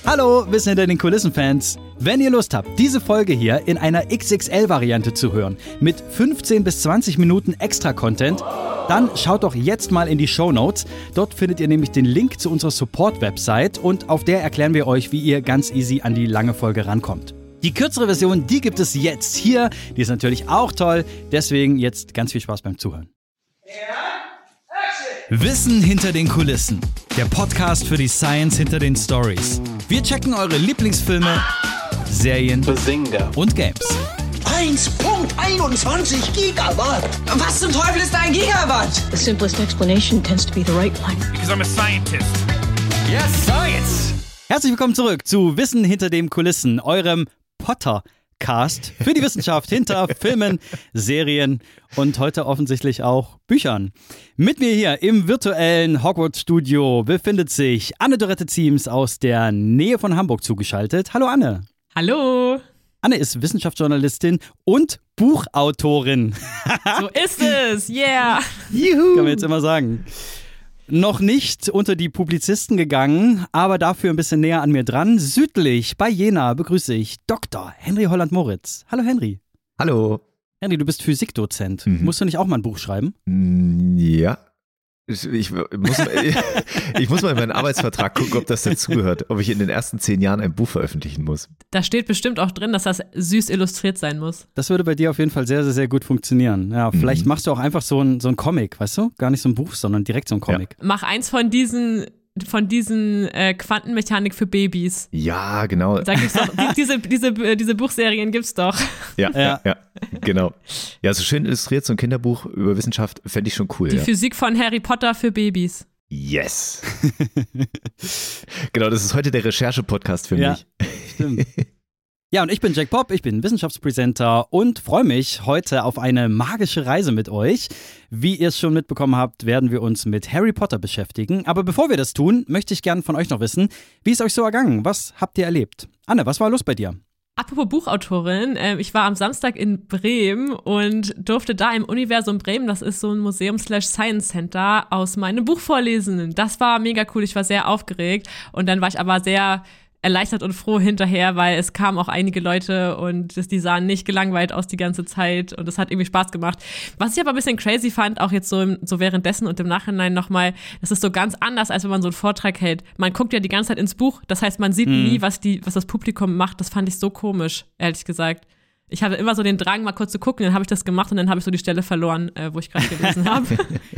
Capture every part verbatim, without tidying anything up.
Hallo, Wissen hinter den Kulissen-Fans. Wenn ihr Lust habt, diese Folge hier in einer X X L-Variante zu hören, mit fünfzehn bis zwanzig Minuten Extra-Content, dann schaut doch jetzt mal in die Shownotes. Dort findet ihr nämlich den Link zu unserer Support-Website und auf der erklären wir euch, wie ihr ganz easy an die lange Folge rankommt. Die kürzere Version, die gibt es jetzt hier. Die ist natürlich auch toll. Deswegen jetzt ganz viel Spaß beim Zuhören. Wissen hinter den Kulissen. Der Podcast für die Science hinter den Stories. Wir checken eure Lieblingsfilme, Serien Bazinga. und Games. eins Komma einundzwanzig Gigawatt. Was zum Teufel ist ein Gigawatt? The simplest explanation tends to be the right one. Because I'm a scientist. Yes, science! Herzlich willkommen zurück zu Wissen hinter den Kulissen, eurem Pottercast für die Wissenschaft hinter Filmen, Serien und heute offensichtlich auch Büchern. Mit mir hier im virtuellen Hogwarts-Studio befindet sich Anne-Dorette Ziems aus der Nähe von Hamburg zugeschaltet. Hallo Anne. Hallo. Anne ist Wissenschaftsjournalistin und Buchautorin. So ist es, yeah. Juhu. Kann man jetzt immer sagen. Noch nicht unter die Publizisten gegangen, aber dafür ein bisschen näher an mir dran. Südlich bei Jena begrüße ich Doktor Henry Holland-Moritz. Hallo Henry. Hallo. Henry, du bist Physikdozent. Mhm. Musst du nicht auch mal ein Buch schreiben? Ja. Ich, ich, muss, ich muss mal in meinen Arbeitsvertrag gucken, ob das dazugehört, ob ich in den ersten zehn Jahren ein Buch veröffentlichen muss. Da steht bestimmt auch drin, dass das süß illustriert sein muss. Das würde bei dir auf jeden Fall sehr, sehr, sehr gut funktionieren. Ja, vielleicht Mhm. machst du auch einfach so ein, so ein Comic, weißt du? Gar nicht so ein Buch, sondern direkt so ein Comic. Mach eins von diesen, von diesen äh, Quantenmechanik für Babys. Ja, genau. Da gibt's doch, die, diese, diese, äh, diese Buchserien gibt's doch. Ja, Ja. ja, ja, genau. Ja, so schön illustriert, so ein Kinderbuch über Wissenschaft, fände ich schon cool. Die ja. Physik von Harry Potter für Babys. Yes. Genau, das ist heute der Recherche-Podcast für Ja. mich. Stimmt. Ja, und ich bin Jack Pop, ich bin Wissenschaftspräsenter und freue mich heute auf eine magische Reise mit euch. Wie ihr es schon mitbekommen habt, werden wir uns mit Harry Potter beschäftigen. Aber bevor wir das tun, möchte ich gerne von euch noch wissen, wie ist euch so ergangen? Was habt ihr erlebt? Anne, was war los bei dir? Apropos Buchautorin, äh, ich war am Samstag in Bremen und durfte da im Universum Bremen, das ist so ein Museum-slash-Science-Center, aus meinem Buch vorlesen. Das war mega cool, ich war sehr aufgeregt und dann war ich aber sehr erleichtert und froh hinterher, weil es kamen auch einige Leute und das, die sahen nicht gelangweilt aus die ganze Zeit und es hat irgendwie Spaß gemacht. Was ich aber ein bisschen crazy fand, auch jetzt so, im, so währenddessen und im Nachhinein nochmal, das ist so ganz anders, als wenn man so einen Vortrag hält. Man guckt ja die ganze Zeit ins Buch, das heißt, man sieht Mhm. nie, was, die, was das Publikum macht. Das fand ich so komisch, ehrlich gesagt. Ich hatte immer so den Drang, mal kurz zu gucken, dann habe ich das gemacht und dann habe ich so die Stelle verloren, äh, wo ich gerade gelesen habe.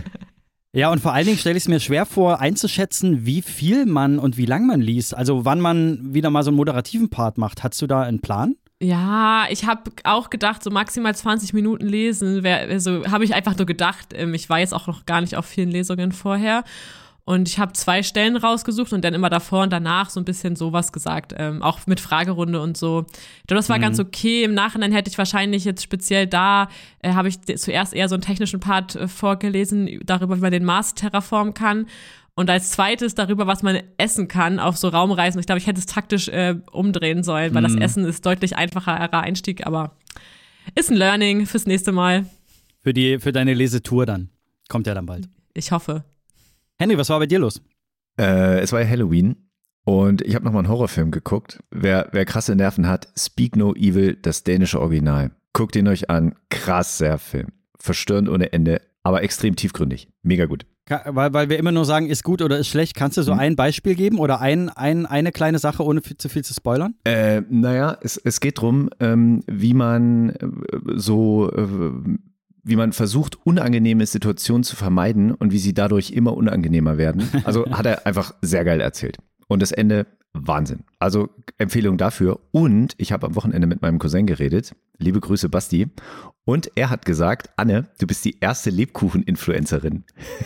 Ja, und vor allen Dingen stelle ich es mir schwer vor, einzuschätzen, wie viel man und wie lang man liest. Also wann man wieder mal so einen moderativen Part macht. Hast du da einen Plan? Ja, ich habe auch gedacht, so maximal zwanzig Minuten lesen, wär, also habe ich einfach nur gedacht. Ähm, ich war jetzt auch noch gar nicht auf vielen Lesungen vorher. Und ich habe zwei Stellen rausgesucht und dann immer davor und danach so ein bisschen sowas gesagt, ähm, auch mit Fragerunde und so. Ich glaube, das war Mhm. ganz okay. Im Nachhinein hätte ich wahrscheinlich jetzt speziell da, äh, habe ich zuerst eher so einen technischen Part äh, vorgelesen, darüber, wie man den Mars terraformen kann. Und als zweites darüber, was man essen kann auf so Raumreisen. Ich glaube, ich hätte es taktisch äh, umdrehen sollen, weil Mhm. das Essen ist deutlich einfacherer Einstieg, aber ist ein Learning fürs nächste Mal. Für, die, für deine Lesetour dann. Kommt ja dann bald. Ich hoffe. Henry, was war bei dir los? Äh, es war ja Halloween und ich habe nochmal einen Horrorfilm geguckt. Wer, wer krasse Nerven hat, Speak No Evil, das dänische Original. Guckt ihn euch an. Krasser Film. Verstörend ohne Ende, aber extrem tiefgründig. Mega gut. Ka- Weil, weil wir immer nur sagen, ist gut oder ist schlecht. Kannst du so Mhm. ein Beispiel geben oder ein, ein, eine kleine Sache, ohne viel, zu viel zu spoilern? Äh, naja, es, es geht darum, ähm, wie man äh, so, äh, wie man versucht, unangenehme Situationen zu vermeiden und wie sie dadurch immer unangenehmer werden. Also hat er einfach sehr geil erzählt. Und das Ende, Wahnsinn. Also Empfehlung dafür. Und ich habe am Wochenende mit meinem Cousin geredet. Liebe Grüße, Basti. Und er hat gesagt, Anne, du bist die erste Lebkuchen-Influencerin.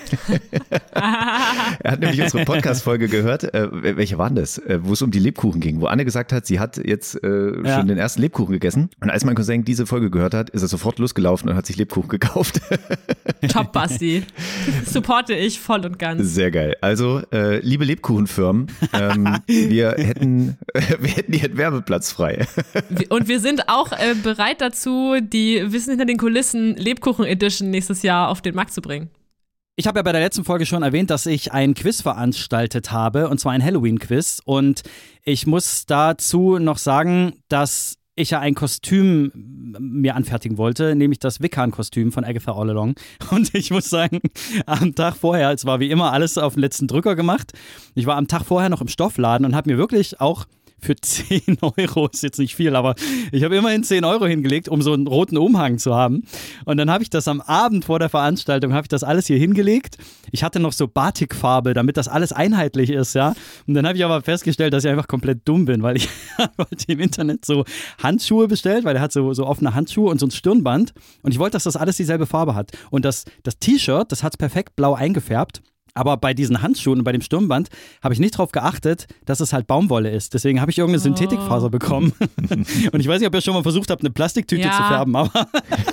Er hat nämlich unsere Podcast-Folge gehört, äh, welche waren das, äh, wo es um die Lebkuchen ging, wo Anne gesagt hat, sie hat jetzt äh, Ja. schon den ersten Lebkuchen gegessen. Und als mein Cousin diese Folge gehört hat, ist er sofort losgelaufen und hat sich Lebkuchen gekauft. Top, Basti. Supporte ich voll und ganz. Sehr geil. Also, äh, liebe Lebkuchenfirmen, ähm, wir hätten, wir hätten hier einen Werbeplatz frei. Und wir sind auch äh, bereit dazu, die Wissen hinter den Kulissen Lebkuchen Edition nächstes Jahr auf den Markt zu bringen. Ich habe ja bei der letzten Folge schon erwähnt, dass ich ein Quiz veranstaltet habe, und zwar ein Halloween-Quiz. Und ich muss dazu noch sagen, dass ich ja ein Kostüm mir anfertigen wollte, nämlich das Wiccan-Kostüm von Agatha All Along. Und ich muss sagen, am Tag vorher, es war wie immer alles auf den letzten Drücker gemacht. Ich war am Tag vorher noch im Stoffladen und habe mir wirklich auch für zehn Euro, ist jetzt nicht viel, aber ich habe immerhin zehn Euro hingelegt, um so einen roten Umhang zu haben. Und dann habe ich das am Abend vor der Veranstaltung, habe ich das alles hier hingelegt. Ich hatte noch so Batikfarbe, damit das alles einheitlich ist, ja. Und dann habe ich aber festgestellt, dass ich einfach komplett dumm bin, weil ich habe im Internet so Handschuhe bestellt, weil der hat so, so offene Handschuhe und so ein Stirnband. Und ich wollte, dass das alles dieselbe Farbe hat. Und das, das T-Shirt, das hat es perfekt blau eingefärbt. Aber bei diesen Handschuhen und bei dem Stirnband habe ich nicht darauf geachtet, dass es halt Baumwolle ist. Deswegen habe ich irgendeine Synthetikfaser bekommen. Und ich weiß nicht, ob ihr schon mal versucht habt, eine Plastiktüte ja. zu färben, aber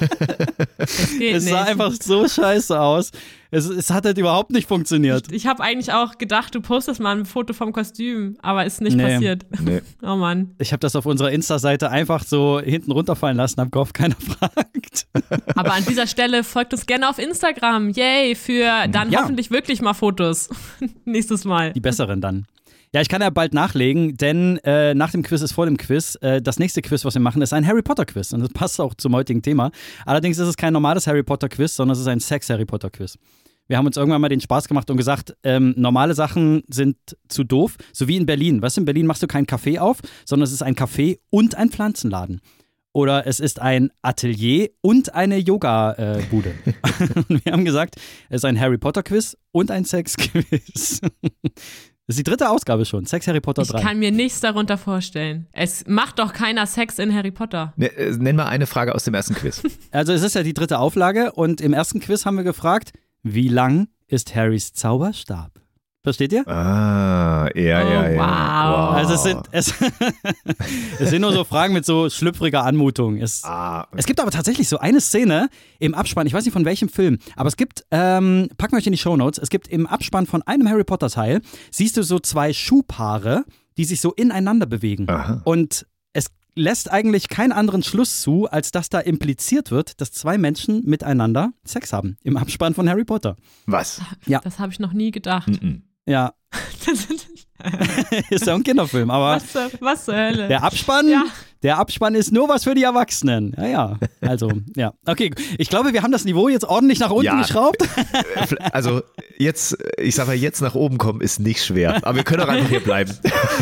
es sah nicht. einfach so scheiße aus. Es, es hat halt überhaupt nicht funktioniert. Ich habe eigentlich auch gedacht, du postest mal ein Foto vom Kostüm, aber ist nicht Nee. passiert. Nee. Oh Mann. Ich habe das auf unserer Insta-Seite einfach so hinten runterfallen lassen, habe gehofft, keiner fragt. Aber an dieser Stelle folgt uns gerne auf Instagram. Yay, für dann Ja. hoffentlich wirklich mal Fotos. Nächstes Mal. Die besseren dann. Ja, ich kann ja bald nachlegen, denn äh, nach dem Quiz ist vor dem Quiz. Äh, das nächste Quiz, was wir machen, ist ein Harry Potter Quiz. Und das passt auch zum heutigen Thema. Allerdings ist es kein normales Harry Potter Quiz, sondern es ist ein Sex-Harry Potter Quiz. Wir haben uns irgendwann mal den Spaß gemacht und gesagt, ähm, normale Sachen sind zu doof. So wie in Berlin. Weißt du, in Berlin machst du kein Café auf, sondern es ist ein Café und ein Pflanzenladen. Oder es ist ein Atelier und eine Yoga-Bude. Und wir haben gesagt, es ist ein Harry Potter Quiz und ein Sex-Quiz. Das ist die dritte Ausgabe schon. Sex Harry Potter drei. Ich kann mir nichts darunter vorstellen. Es macht doch keiner Sex in Harry Potter. Ne, äh, nenn mal eine Frage aus dem ersten Quiz. Also es ist ja die dritte Auflage und im ersten Quiz haben wir gefragt, wie lang ist Harrys Zauberstab? Versteht ihr? Ah, ja, Oh, ja, ja. wow. Also es sind, es, es sind nur so Fragen mit so schlüpfriger Anmutung. Es, Ah, es gibt aber tatsächlich so eine Szene im Abspann, ich weiß nicht von welchem Film, aber es gibt, ähm, packen wir euch in die Shownotes, es gibt im Abspann von einem Harry Potter Teil, siehst du so zwei Schuhpaare, die sich so ineinander bewegen. Aha. Und es lässt eigentlich keinen anderen Schluss zu, als dass da impliziert wird, dass zwei Menschen miteinander Sex haben. Im Abspann von Harry Potter. was? Ja. Das habe ich noch nie gedacht. Mhm. Ja, ist ja ein Kinderfilm, aber was, zur, was zur Hölle? der Abspann, Ja. der Abspann ist nur was für die Erwachsenen. Ja, ja. Also, ja. Okay, ich glaube, wir haben das Niveau jetzt ordentlich nach unten Ja. geschraubt. Also jetzt, ich sag mal, jetzt nach oben kommen ist nicht schwer. Aber wir können auch einfach hier bleiben.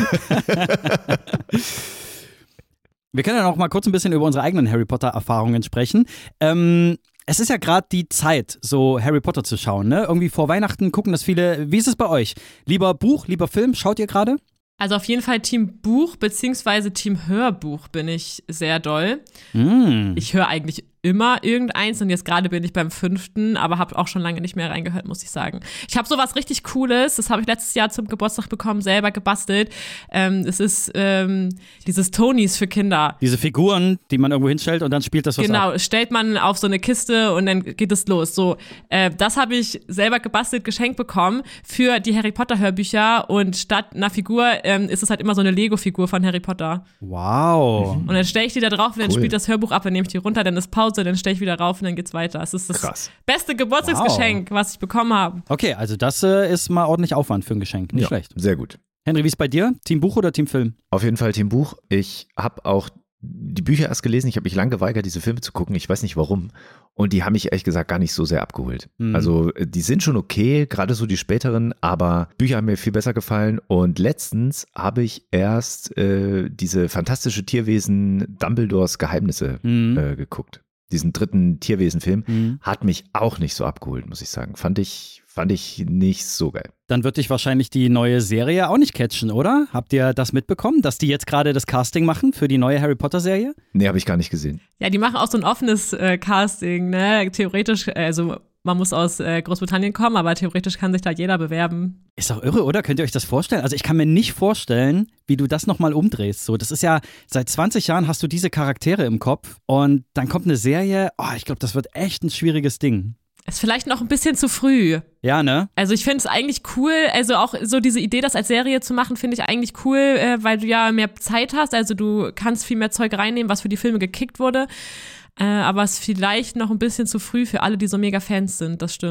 Wir können ja noch mal kurz ein bisschen über unsere eigenen Harry Potter-Erfahrungen sprechen. Ähm, es ist ja gerade die Zeit, so Harry Potter zu schauen, ne? Irgendwie vor Weihnachten gucken das viele. Wie ist es bei euch? Lieber Buch, lieber Film? Schaut ihr gerade? Also auf jeden Fall Team Buch beziehungsweise Team Hörbuch bin ich sehr doll. Mm. Ich höre eigentlich immer irgendeins und jetzt gerade bin ich beim fünften, aber habe auch schon lange nicht mehr reingehört, muss ich sagen. Ich habe sowas richtig Cooles, das habe ich letztes Jahr zum Geburtstag bekommen, selber gebastelt. Ähm, es ist ähm, dieses Tonys für Kinder. Diese Figuren, die man irgendwo hinstellt und dann spielt das was Genau, ab. stellt man auf so eine Kiste und dann geht es los. So, äh, das habe ich selber gebastelt, geschenkt bekommen für die Harry Potter Hörbücher und statt einer Figur ähm, ist es halt immer so eine Lego-Figur von Harry Potter. Wow. Und dann stelle ich die da drauf und dann Cool. spielt das Hörbuch ab, dann nehme ich die runter, dann ist Pause, dann stelle ich wieder rauf und dann geht's weiter. Es ist das Krass. beste Geburtstagsgeschenk, was ich bekommen habe. Okay, also das äh, ist mal ordentlich Aufwand für ein Geschenk. Nicht Ja, schlecht. sehr gut. Henry, wie ist bei dir? Team Buch oder Team Film? Auf jeden Fall Team Buch. Ich habe auch die Bücher erst gelesen. Ich habe mich lange geweigert, diese Filme zu gucken. Ich weiß nicht warum. Und die haben mich ehrlich gesagt gar nicht so sehr abgeholt. Mhm. Also die sind schon okay, gerade so die späteren, aber Bücher haben mir viel besser gefallen. Und letztens habe ich erst äh, diese fantastische Tierwesen Dumbledores Geheimnisse Mhm. äh, geguckt. Diesen dritten Tierwesen-Film Mhm. hat mich auch nicht so abgeholt, muss ich sagen. Fand ich, fand ich nicht so geil. Dann wird dich wahrscheinlich die neue Serie auch nicht catchen, oder? Habt ihr das mitbekommen, dass die jetzt gerade das Casting machen für die neue Harry Potter Serie? Nee, habe ich gar nicht gesehen. Ja, die machen auch so ein offenes äh, Casting, ne? Theoretisch, also man muss aus äh, Großbritannien kommen, aber theoretisch kann sich da jeder bewerben. Ist doch irre, oder? Könnt ihr euch das vorstellen? Also ich kann mir nicht vorstellen, wie du das nochmal umdrehst. So, das ist ja, seit zwanzig Jahren hast du diese Charaktere im Kopf und dann kommt eine Serie, oh, ich glaube, das wird echt ein schwieriges Ding. Ist vielleicht noch ein bisschen zu früh. Ja, ne? Also ich finde es eigentlich cool, also auch so diese Idee, das als Serie zu machen, finde ich eigentlich cool, äh, weil du ja mehr Zeit hast, also du kannst viel mehr Zeug reinnehmen, was für die Filme gekickt wurde, äh, aber es ist vielleicht noch ein bisschen zu früh für alle, die so mega Fans sind, das stimmt.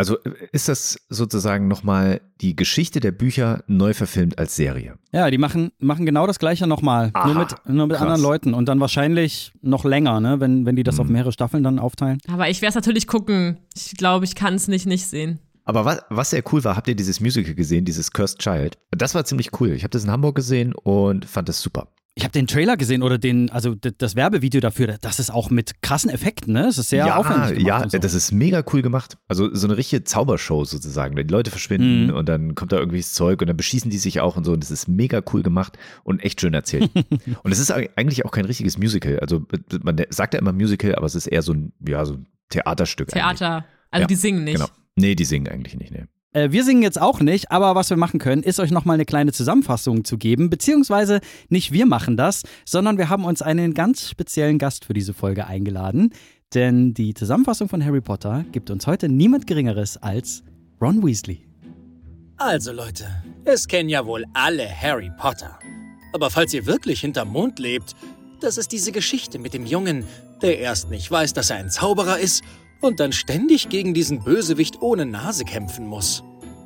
Also ist das sozusagen nochmal die Geschichte der Bücher neu verfilmt als Serie? Ja, die machen, machen genau das Gleiche nochmal, nur mit, nur mit anderen Leuten und dann wahrscheinlich noch länger, ne? wenn, wenn die das hm. auf mehrere Staffeln dann aufteilen. Aber ich werde es natürlich gucken. Ich glaube, ich kann es nicht nicht sehen. Aber was, was sehr cool war, habt ihr dieses Musical gesehen, dieses Cursed Child? Das war ziemlich cool. Ich habe das in Hamburg gesehen und fand das super. Ich habe den Trailer gesehen oder den, also das Werbevideo dafür, das ist auch mit krassen Effekten, ne? Das ist sehr ja, aufwendig gemacht. Ja, und so. Das ist mega cool gemacht. Also so eine richtige Zaubershow sozusagen. Die Leute verschwinden mhm. und dann kommt da irgendwelches Zeug und dann beschießen die sich auch und so. Und das ist mega cool gemacht und echt schön erzählt. Und es ist eigentlich auch kein richtiges Musical. Also man sagt ja immer Musical, aber es ist eher so ein, ja, so ein Theaterstück. Theater, eigentlich. also ja, die singen nicht. Genau. Nee, die singen eigentlich nicht, nee. Wir singen jetzt auch nicht, aber was wir machen können, ist euch nochmal eine kleine Zusammenfassung zu geben, beziehungsweise nicht wir machen das, sondern wir haben uns einen ganz speziellen Gast für diese Folge eingeladen, denn die Zusammenfassung von Harry Potter gibt uns heute niemand Geringeres als Ron Weasley. Also Leute, es kennen ja wohl alle Harry Potter. Aber falls ihr wirklich hinterm Mond lebt, das ist diese Geschichte mit dem Jungen, der erst nicht weiß, dass er ein Zauberer ist und dann ständig gegen diesen Bösewicht ohne Nase kämpfen muss.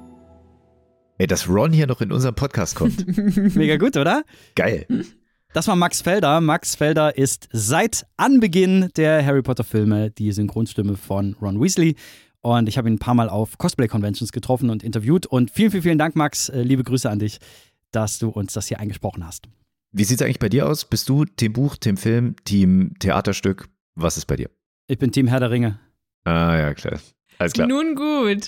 Ey, dass Ron hier noch in unserem Podcast kommt. Mega gut, oder? Geil. Das war Max Felder. Max Felder ist seit Anbeginn der Harry Potter Filme die Synchronstimme von Ron Weasley. Und ich habe ihn ein paar Mal auf Cosplay-Conventions getroffen und interviewt. Und vielen, vielen, vielen Dank, Max. Liebe Grüße an dich, dass du uns das hier eingesprochen hast. Wie sieht es eigentlich bei dir aus? Bist du Team Buch, Team Film, Team Theaterstück? Was ist bei dir? Ich bin Team Herr der Ringe. Ah, ja, klar. Alles klar. Nun gut.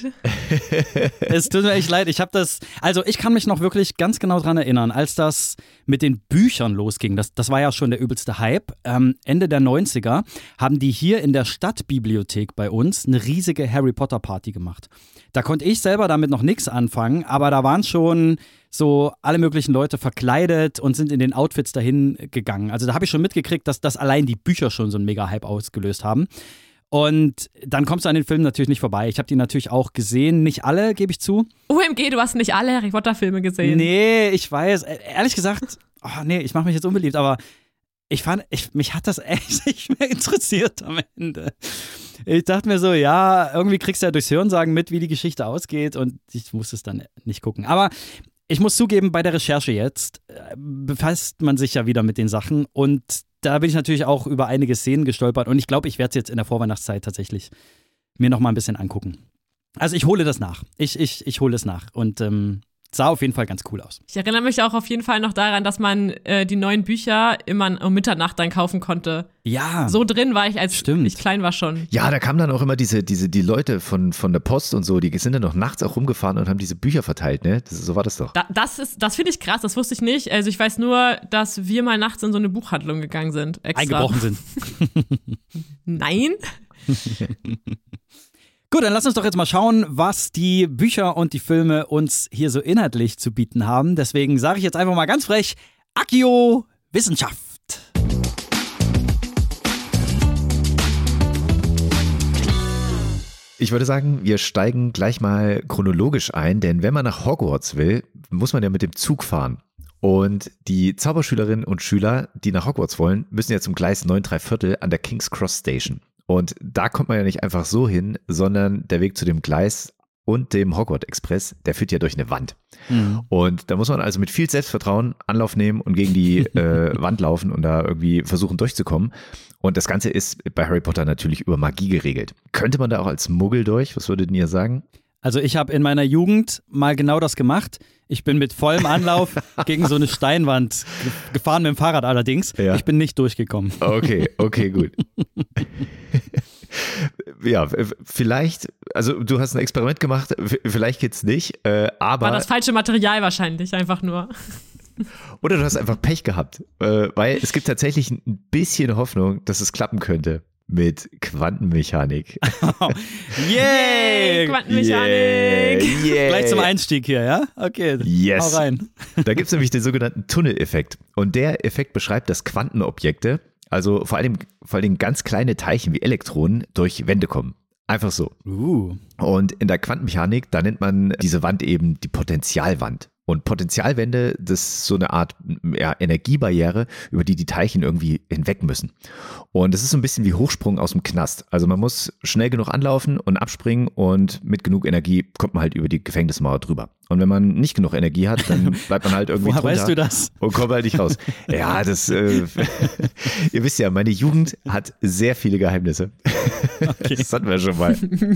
Es tut mir echt leid. Ich habe das, also ich kann mich noch wirklich ganz genau dran erinnern, als das mit den Büchern losging. Das, das war ja schon der übelste Hype. Ähm, Ende der neunziger haben die hier in der Stadtbibliothek bei uns eine riesige Harry Potter Party gemacht. Da konnte ich selber damit noch nichts anfangen, aber da waren schon so alle möglichen Leute verkleidet und sind in den Outfits dahin gegangen. Also da habe ich schon mitgekriegt, dass das allein die Bücher schon so einen Mega-Hype ausgelöst haben. Und dann kommst du an den Film natürlich nicht vorbei. Ich habe die natürlich auch gesehen. Nicht alle, gebe ich zu. O M G, du hast nicht alle Harry Potter-Filme gesehen. Nee, ich weiß. Ehrlich gesagt, oh nee, ich mache mich jetzt unbeliebt, aber ich fand, ich, mich hat das echt nicht mehr interessiert am Ende. Ich dachte mir so, ja, irgendwie kriegst du ja durchs Hörensagen mit, wie die Geschichte ausgeht und ich musste es dann nicht gucken. Aber ich muss zugeben, bei der Recherche jetzt befasst man sich ja wieder mit den Sachen und da bin ich natürlich auch über einige Szenen gestolpert und ich glaube, ich werde es jetzt in der Vorweihnachtszeit tatsächlich mir noch mal ein bisschen angucken. Also ich hole das nach. Ich, ich, ich hole es nach und ähm, sah auf jeden Fall ganz cool aus. Ich erinnere mich auch auf jeden Fall noch daran, dass man äh, die neuen Bücher immer um Mitternacht dann kaufen konnte. Ja. So drin war ich, als Stimmt. ich klein war schon. Ja, da kamen dann auch immer diese, diese, die Leute von, von der Post und so, die sind dann noch nachts auch rumgefahren und haben diese Bücher verteilt, ne? Das, so war das doch. Da, das ist, das finde ich krass, das wusste ich nicht. Also ich weiß nur, dass wir mal nachts in so eine Buchhandlung gegangen sind. Extra. Eingebrochen sind. Nein. Gut, dann lass uns doch jetzt mal schauen, was die Bücher und die Filme uns hier so inhaltlich zu bieten haben. Deswegen sage ich jetzt einfach mal ganz frech, Accio Wissenschaft. Ich würde sagen, wir steigen gleich mal chronologisch ein, denn wenn man nach Hogwarts will, muss man ja mit dem Zug fahren. Und die Zauberschülerinnen und Schüler, die nach Hogwarts wollen, müssen ja zum Gleis neun drei Viertel an der King's Cross Station. Und da kommt man ja nicht einfach so hin, sondern der Weg zu dem Gleis und dem Hogwarts Express, der führt ja durch eine Wand. Mhm. Und da muss man also mit viel Selbstvertrauen Anlauf nehmen und gegen die äh, Wand laufen und da irgendwie versuchen durchzukommen. Und das Ganze ist bei Harry Potter natürlich über Magie geregelt. Könnte man da auch als Muggel durch? Was würdet ihr sagen? Also ich habe in meiner Jugend mal genau das gemacht. Ich bin mit vollem Anlauf gegen so eine Steinwand gefahren, mit dem Fahrrad allerdings. Ja. Ich bin nicht durchgekommen. Okay, okay, gut. Ja, vielleicht, also du hast ein Experiment gemacht, vielleicht geht's nicht, äh, aber... War das falsche Material wahrscheinlich, einfach nur. Oder du hast einfach Pech gehabt, äh, weil es gibt tatsächlich ein bisschen Hoffnung, dass es klappen könnte. Mit Quantenmechanik. Oh. Yay! Quantenmechanik! Yeah, yeah. Gleich zum Einstieg hier, ja? Okay, yes. Hau rein. Da gibt es nämlich den sogenannten Tunneleffekt. Und der Effekt beschreibt, dass Quantenobjekte, also vor allem, vor allem ganz kleine Teilchen wie Elektronen, durch Wände kommen. Einfach so. Uh. Und in der Quantenmechanik, da nennt man diese Wand eben die Potentialwand. Und Potentialwände, das ist so eine Art ja, Energiebarriere, über die die Teilchen irgendwie hinweg müssen. Und das ist so ein bisschen wie Hochsprung aus dem Knast. Also man muss schnell genug anlaufen und abspringen und mit genug Energie kommt man halt über die Gefängnismauer drüber. Und wenn man nicht genug Energie hat, dann bleibt man halt irgendwie Woher drunter weißt du das? Und kommt halt nicht raus. Ja, das, äh, ihr wisst ja, meine Jugend hat sehr viele Geheimnisse. Okay. Das hatten wir schon mal.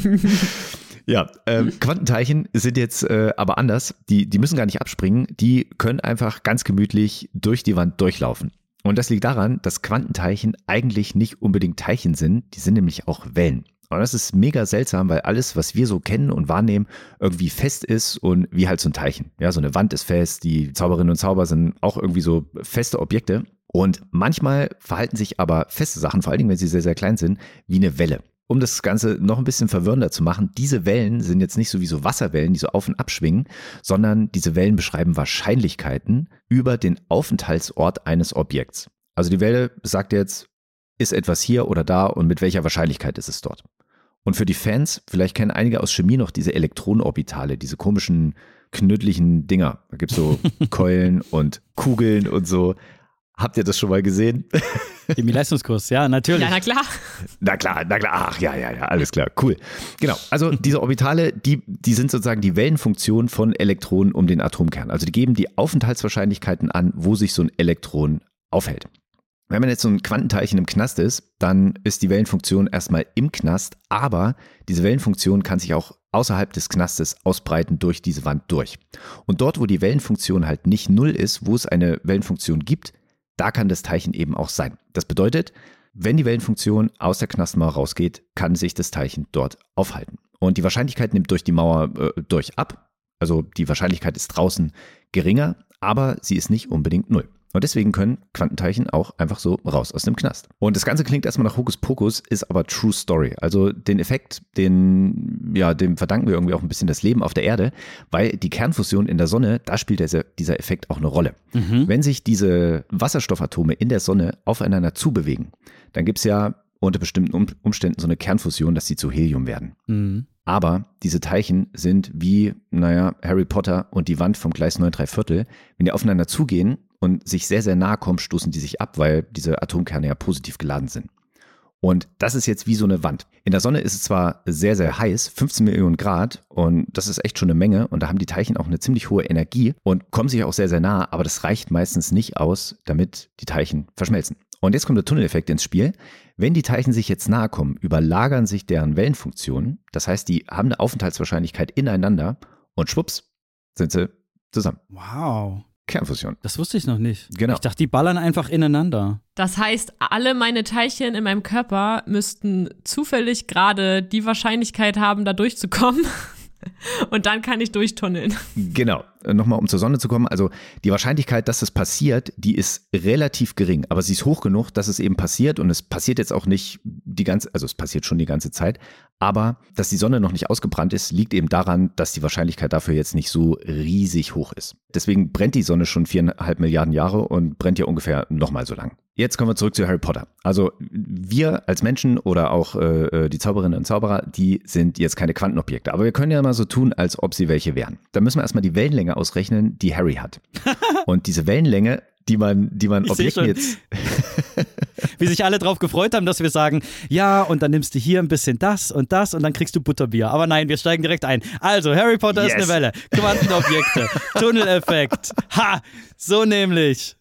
Ja, ähm, Quantenteilchen sind jetzt äh, aber anders. Die, die müssen gar nicht abspringen. Die können einfach ganz gemütlich durch die Wand durchlaufen. Und das liegt daran, dass Quantenteilchen eigentlich nicht unbedingt Teilchen sind. Die sind nämlich auch Wellen. Und das ist mega seltsam, weil alles, was wir so kennen und wahrnehmen, irgendwie fest ist und wie halt so ein Teilchen. Ja, so eine Wand ist fest, die Zauberinnen und Zauber sind auch irgendwie so feste Objekte. Und manchmal verhalten sich aber feste Sachen, vor allen Dingen, wenn sie sehr, sehr klein sind, wie eine Welle. Um das Ganze noch ein bisschen verwirrender zu machen, diese Wellen sind jetzt nicht so wie so Wasserwellen, die so auf und ab schwingen, sondern diese Wellen beschreiben Wahrscheinlichkeiten über den Aufenthaltsort eines Objekts. Also die Welle sagt jetzt, ist etwas hier oder da und mit welcher Wahrscheinlichkeit ist es dort. Und für die Fans, vielleicht kennen einige aus Chemie noch diese Elektronenorbitale, diese komischen, knödlichen Dinger. Da gibt es so Keulen und Kugeln und so. Habt ihr das schon mal gesehen? Chemieleistungskurs, ja, natürlich. Ja, na klar. Na klar, na klar, ach ja, ja, ja, alles klar, cool. Genau, also diese Orbitale, die, die sind sozusagen die Wellenfunktion von Elektronen um den Atomkern. Also die geben die Aufenthaltswahrscheinlichkeiten an, wo sich so ein Elektron aufhält. Wenn man jetzt so ein Quantenteilchen im Knast ist, dann ist die Wellenfunktion erstmal im Knast, aber diese Wellenfunktion kann sich auch außerhalb des Knastes ausbreiten durch diese Wand durch. Und dort, wo die Wellenfunktion halt nicht null ist, wo es eine Wellenfunktion gibt, da kann das Teilchen eben auch sein. Das bedeutet, wenn die Wellenfunktion aus der Knastmauer rausgeht, kann sich das Teilchen dort aufhalten. Und die Wahrscheinlichkeit nimmt durch die Mauer äh, durch ab. Also die Wahrscheinlichkeit ist draußen geringer, aber sie ist nicht unbedingt null. Und deswegen können Quantenteilchen auch einfach so raus aus dem Knast. Und das Ganze klingt erstmal nach Hokuspokus, ist aber True Story. Also den Effekt, den, ja, dem verdanken wir irgendwie auch ein bisschen das Leben auf der Erde, weil die Kernfusion in der Sonne, da spielt dieser, dieser Effekt auch eine Rolle. Mhm. Wenn sich diese Wasserstoffatome in der Sonne aufeinander zubewegen, dann gibt es ja unter bestimmten Umständen so eine Kernfusion, dass sie zu Helium werden. Mhm. Aber diese Teilchen sind wie, naja, Harry Potter und die Wand vom Gleis neun drei Viertel. Wenn die aufeinander zugehen und sich sehr, sehr nahe kommen, stoßen die sich ab, weil diese Atomkerne ja positiv geladen sind. Und das ist jetzt wie so eine Wand. In der Sonne ist es zwar sehr, sehr heiß, fünfzehn Millionen Grad, und das ist echt schon eine Menge. Und da haben die Teilchen auch eine ziemlich hohe Energie und kommen sich auch sehr, sehr nah. Aber das reicht meistens nicht aus, damit die Teilchen verschmelzen. Und jetzt kommt der Tunneleffekt ins Spiel. Wenn die Teilchen sich jetzt nahe kommen, überlagern sich deren Wellenfunktionen. Das heißt, die haben eine Aufenthaltswahrscheinlichkeit ineinander und schwupps sind sie zusammen. Wow. Kernfusion. Das wusste ich noch nicht. Genau. Ich dachte, die ballern einfach ineinander. Das heißt, alle meine Teilchen in meinem Körper müssten zufällig gerade die Wahrscheinlichkeit haben, da durchzukommen. Und dann kann ich durchtunneln. Genau. Nochmal, um zur Sonne zu kommen. Also die Wahrscheinlichkeit, dass es passiert, die ist relativ gering. Aber sie ist hoch genug, dass es eben passiert. Und es passiert jetzt auch nicht die ganze, also es passiert schon die ganze Zeit. Aber dass die Sonne noch nicht ausgebrannt ist, liegt eben daran, dass die Wahrscheinlichkeit dafür jetzt nicht so riesig hoch ist. Deswegen brennt die Sonne schon viereinhalb Milliarden Jahre und brennt ja ungefähr nochmal so lang. Jetzt kommen wir zurück zu Harry Potter. Also wir als Menschen oder auch äh, die Zauberinnen und Zauberer, die sind jetzt keine Quantenobjekte. Aber wir können ja mal so tun, als ob sie welche wären. Da müssen wir erstmal die Wellenlänge ausrechnen, die Harry hat. Und diese Wellenlänge, die man, die man Objekten jetzt... Wie sich alle drauf gefreut haben, dass wir sagen, ja, und dann nimmst du hier ein bisschen das und das und dann kriegst du Butterbier. Aber nein, wir steigen direkt ein. Also, Harry Potter yes. ist eine Welle. Quantenobjekte. Tunneleffekt. Ha! So nämlich.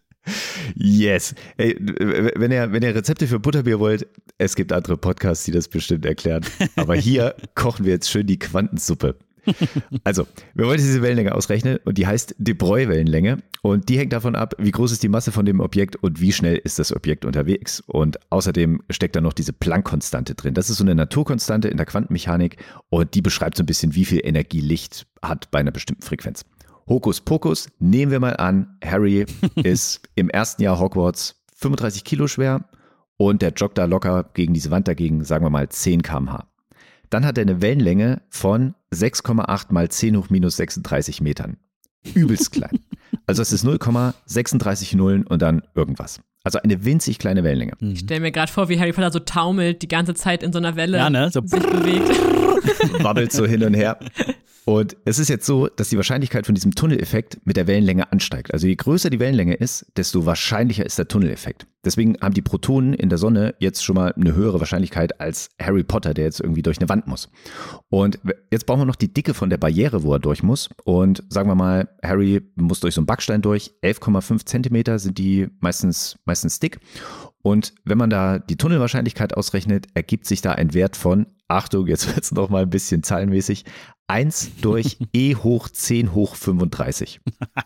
Yes. Hey, wenn ihr, wenn ihr Rezepte für Butterbier wollt, es gibt andere Podcasts, die das bestimmt erklären. Aber hier kochen wir jetzt schön die Quantensuppe. Also, wir wollen diese Wellenlänge ausrechnen und die heißt de Broglie-Wellenlänge und die hängt davon ab, wie groß ist die Masse von dem Objekt und wie schnell ist das Objekt unterwegs. Und außerdem steckt da noch diese Planck-Konstante drin. Das ist so eine Naturkonstante in der Quantenmechanik und die beschreibt so ein bisschen, wie viel Energie Licht hat bei einer bestimmten Frequenz. Hokuspokus, nehmen wir mal an, Harry ist im ersten Jahr Hogwarts fünfunddreißig Kilo schwer und der joggt da locker gegen diese Wand dagegen, sagen wir mal zehn Kilometer pro Stunde. Dann hat er eine Wellenlänge von sechs Komma acht mal zehn hoch minus sechsunddreißig Metern. Übelst klein. Also es ist null Komma sechsunddreißig Nullen und dann irgendwas. Also eine winzig kleine Wellenlänge. Ich stelle mir gerade vor, wie Harry Potter so taumelt, die ganze Zeit in so einer Welle ja, ne? so sich bewegt. Wabbelt so hin und her. Und es ist jetzt so, dass die Wahrscheinlichkeit von diesem Tunneleffekt mit der Wellenlänge ansteigt. Also je größer die Wellenlänge ist, desto wahrscheinlicher ist der Tunneleffekt. Deswegen haben die Protonen in der Sonne jetzt schon mal eine höhere Wahrscheinlichkeit als Harry Potter, der jetzt irgendwie durch eine Wand muss. Und jetzt brauchen wir noch die Dicke von der Barriere, wo er durch muss. Und sagen wir mal, Harry muss durch so einen Backstein durch. elf Komma fünf Zentimeter sind die meistens, meistens dick. Und wenn man da die Tunnelwahrscheinlichkeit ausrechnet, ergibt sich da ein Wert von, Achtung, jetzt wird es noch mal ein bisschen zahlenmäßig, eins durch e hoch zehn hoch fünfunddreißig.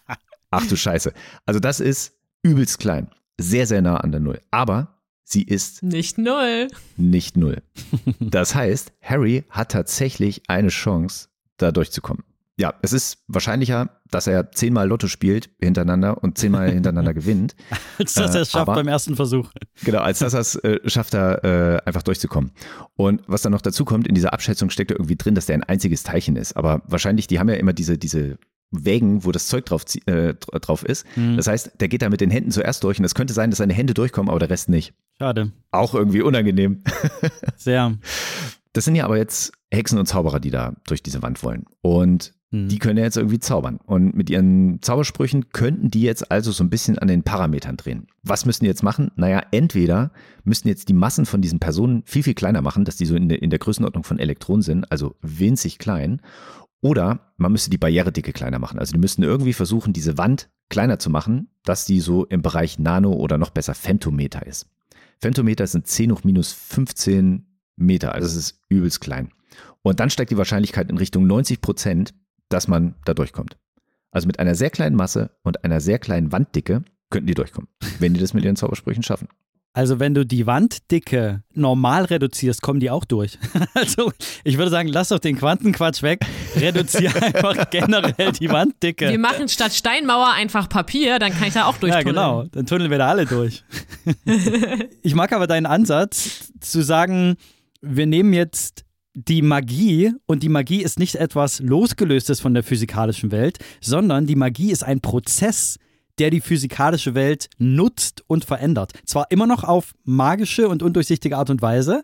Ach du Scheiße. Also das ist übelst klein. Sehr, sehr nah an der Null. Aber sie ist nicht null. Nicht null. Das heißt, Harry hat tatsächlich eine Chance, da durchzukommen. Ja, es ist wahrscheinlicher, dass er zehnmal Lotto spielt hintereinander und zehnmal hintereinander gewinnt. Als dass er es schafft aber, beim ersten Versuch. Genau, als dass er es äh, schafft, da äh, einfach durchzukommen. Und was dann noch dazu kommt, in dieser Abschätzung steckt ja irgendwie drin, dass der ein einziges Teilchen ist. Aber wahrscheinlich, die haben ja immer diese, diese Wägen, wo das Zeug drauf, äh, drauf ist. Mhm. Das heißt, der geht da mit den Händen zuerst durch und es könnte sein, dass seine Hände durchkommen, aber der Rest nicht. Schade. Auch irgendwie unangenehm. Sehr. Das sind ja aber jetzt Hexen und Zauberer, die da durch diese Wand wollen. Und die können ja jetzt irgendwie zaubern. Und mit ihren Zaubersprüchen könnten die jetzt also so ein bisschen an den Parametern drehen. Was müssen die jetzt machen? Naja, entweder müssten jetzt die Massen von diesen Personen viel, viel kleiner machen, dass die so in der, in der Größenordnung von Elektronen sind, also winzig klein. Oder man müsste die Barrieredicke kleiner machen. Also die müssten irgendwie versuchen, diese Wand kleiner zu machen, dass die so im Bereich Nano oder noch besser Femtometer ist. Femtometer sind zehn hoch minus fünfzehn Meter, also das ist übelst klein. Und dann steigt die Wahrscheinlichkeit in Richtung neunzig Prozent, dass man da durchkommt. Also mit einer sehr kleinen Masse und einer sehr kleinen Wanddicke könnten die durchkommen, wenn die das mit ihren Zaubersprüchen schaffen. Also wenn du die Wanddicke normal reduzierst, kommen die auch durch. Also ich würde sagen, lass doch den Quantenquatsch weg, reduziere einfach generell die Wanddicke. Wir machen statt Steinmauer einfach Papier, dann kann ich da auch durchtunneln. Ja genau, dann tunneln wir da alle durch. Ich mag aber deinen Ansatz, zu sagen, wir nehmen jetzt die Magie, und die Magie ist nicht etwas Losgelöstes von der physikalischen Welt, sondern die Magie ist ein Prozess, der die physikalische Welt nutzt und verändert. Zwar immer noch auf magische und undurchsichtige Art und Weise,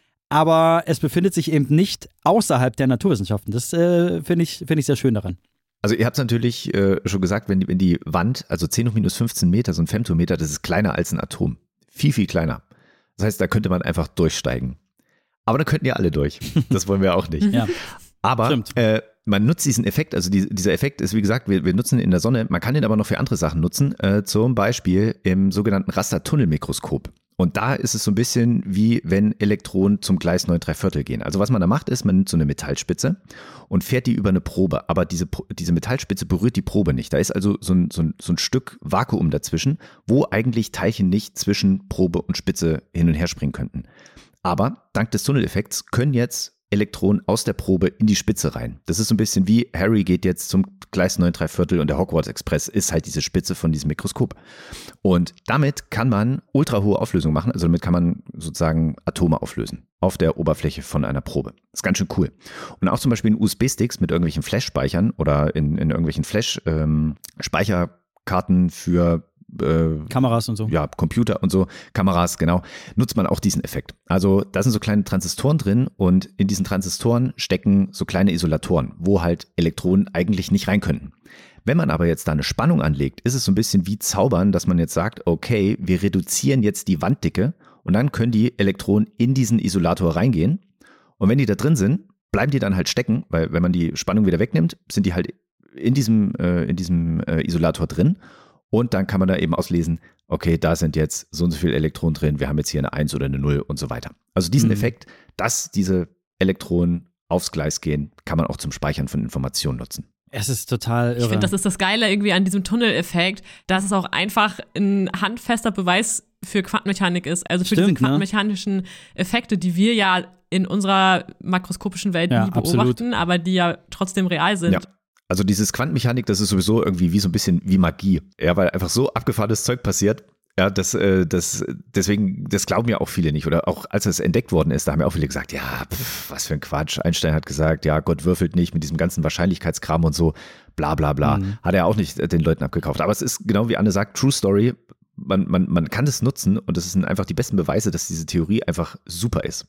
aber es befindet sich eben nicht außerhalb der Naturwissenschaften. Das äh, finde ich, find ich sehr schön daran. Also ihr habt es natürlich äh, schon gesagt, wenn die, wenn die Wand, also zehn hoch minus fünfzehn Meter, so ein Femtometer, das ist kleiner als ein Atom. Viel, viel kleiner. Das heißt, da könnte man einfach durchsteigen. Aber dann könnten ja alle durch. Das wollen wir auch nicht. Ja. Aber äh, man nutzt diesen Effekt, also die, dieser Effekt ist, wie gesagt, wir, wir nutzen ihn in der Sonne, man kann ihn aber noch für andere Sachen nutzen, äh, zum Beispiel im sogenannten Rastertunnelmikroskop. Und da ist es so ein bisschen wie wenn Elektronen zum Gleis neun drei Viertel gehen. Also was man da macht ist, man nimmt so eine Metallspitze und fährt die über eine Probe, aber diese, diese Metallspitze berührt die Probe nicht. Da ist also so ein, so, ein, so ein Stück Vakuum dazwischen, wo eigentlich Teilchen nicht zwischen Probe und Spitze hin und her springen könnten. Aber dank des Tunneleffekts können jetzt Elektronen aus der Probe in die Spitze rein. Das ist so ein bisschen wie Harry geht jetzt zum Gleis neun drei Viertel und der Hogwarts Express ist halt diese Spitze von diesem Mikroskop. Und damit kann man ultra hohe Auflösung machen, also damit kann man sozusagen Atome auflösen auf der Oberfläche von einer Probe. Das ist ganz schön cool. Und auch zum Beispiel in U S B-Sticks mit irgendwelchen Flash-Speichern oder in, in irgendwelchen Flash-Speicherkarten ähm, für Äh, Kameras und so. Ja, Computer und so, Kameras, genau, nutzt man auch diesen Effekt. Also da sind so kleine Transistoren drin und in diesen Transistoren stecken so kleine Isolatoren, wo halt Elektronen eigentlich nicht rein könnten. Wenn man aber jetzt da eine Spannung anlegt, ist es so ein bisschen wie Zaubern, dass man jetzt sagt, okay, wir reduzieren jetzt die Wanddicke und dann können die Elektronen in diesen Isolator reingehen. Und wenn die da drin sind, bleiben die dann halt stecken, weil wenn man die Spannung wieder wegnimmt, sind die halt in diesem, äh, in diesem äh, Isolator drin. Und dann kann man da eben auslesen, okay, da sind jetzt so und so viele Elektronen drin, wir haben jetzt hier eine eins oder eine null und so weiter. Also diesen mhm. Effekt, dass diese Elektronen aufs Gleis gehen, kann man auch zum Speichern von Informationen nutzen. Es ist total irre. Ich finde, das ist das Geile irgendwie an diesem Tunneleffekt, dass es auch einfach ein handfester Beweis für Quantenmechanik ist. Also für Stimmt, diese quantenmechanischen ne? Effekte, die wir ja in unserer makroskopischen Welt ja, nie beobachten, absolut. aber die ja trotzdem real sind. Ja. Also dieses Quantenmechanik, das ist sowieso irgendwie wie so ein bisschen wie Magie. Ja, weil einfach so abgefahrenes Zeug passiert. Ja, das, äh, das, deswegen, das glauben ja auch viele nicht. Oder auch als es entdeckt worden ist, da haben ja auch viele gesagt, ja, pff, was für ein Quatsch. Einstein hat gesagt, ja, Gott würfelt nicht mit diesem ganzen Wahrscheinlichkeitskram und so, bla bla bla. Mhm. Hat er auch nicht den Leuten abgekauft. Aber es ist genau wie Anne sagt, True Story. Man, man, man kann das nutzen und das sind einfach die besten Beweise, dass diese Theorie einfach super ist.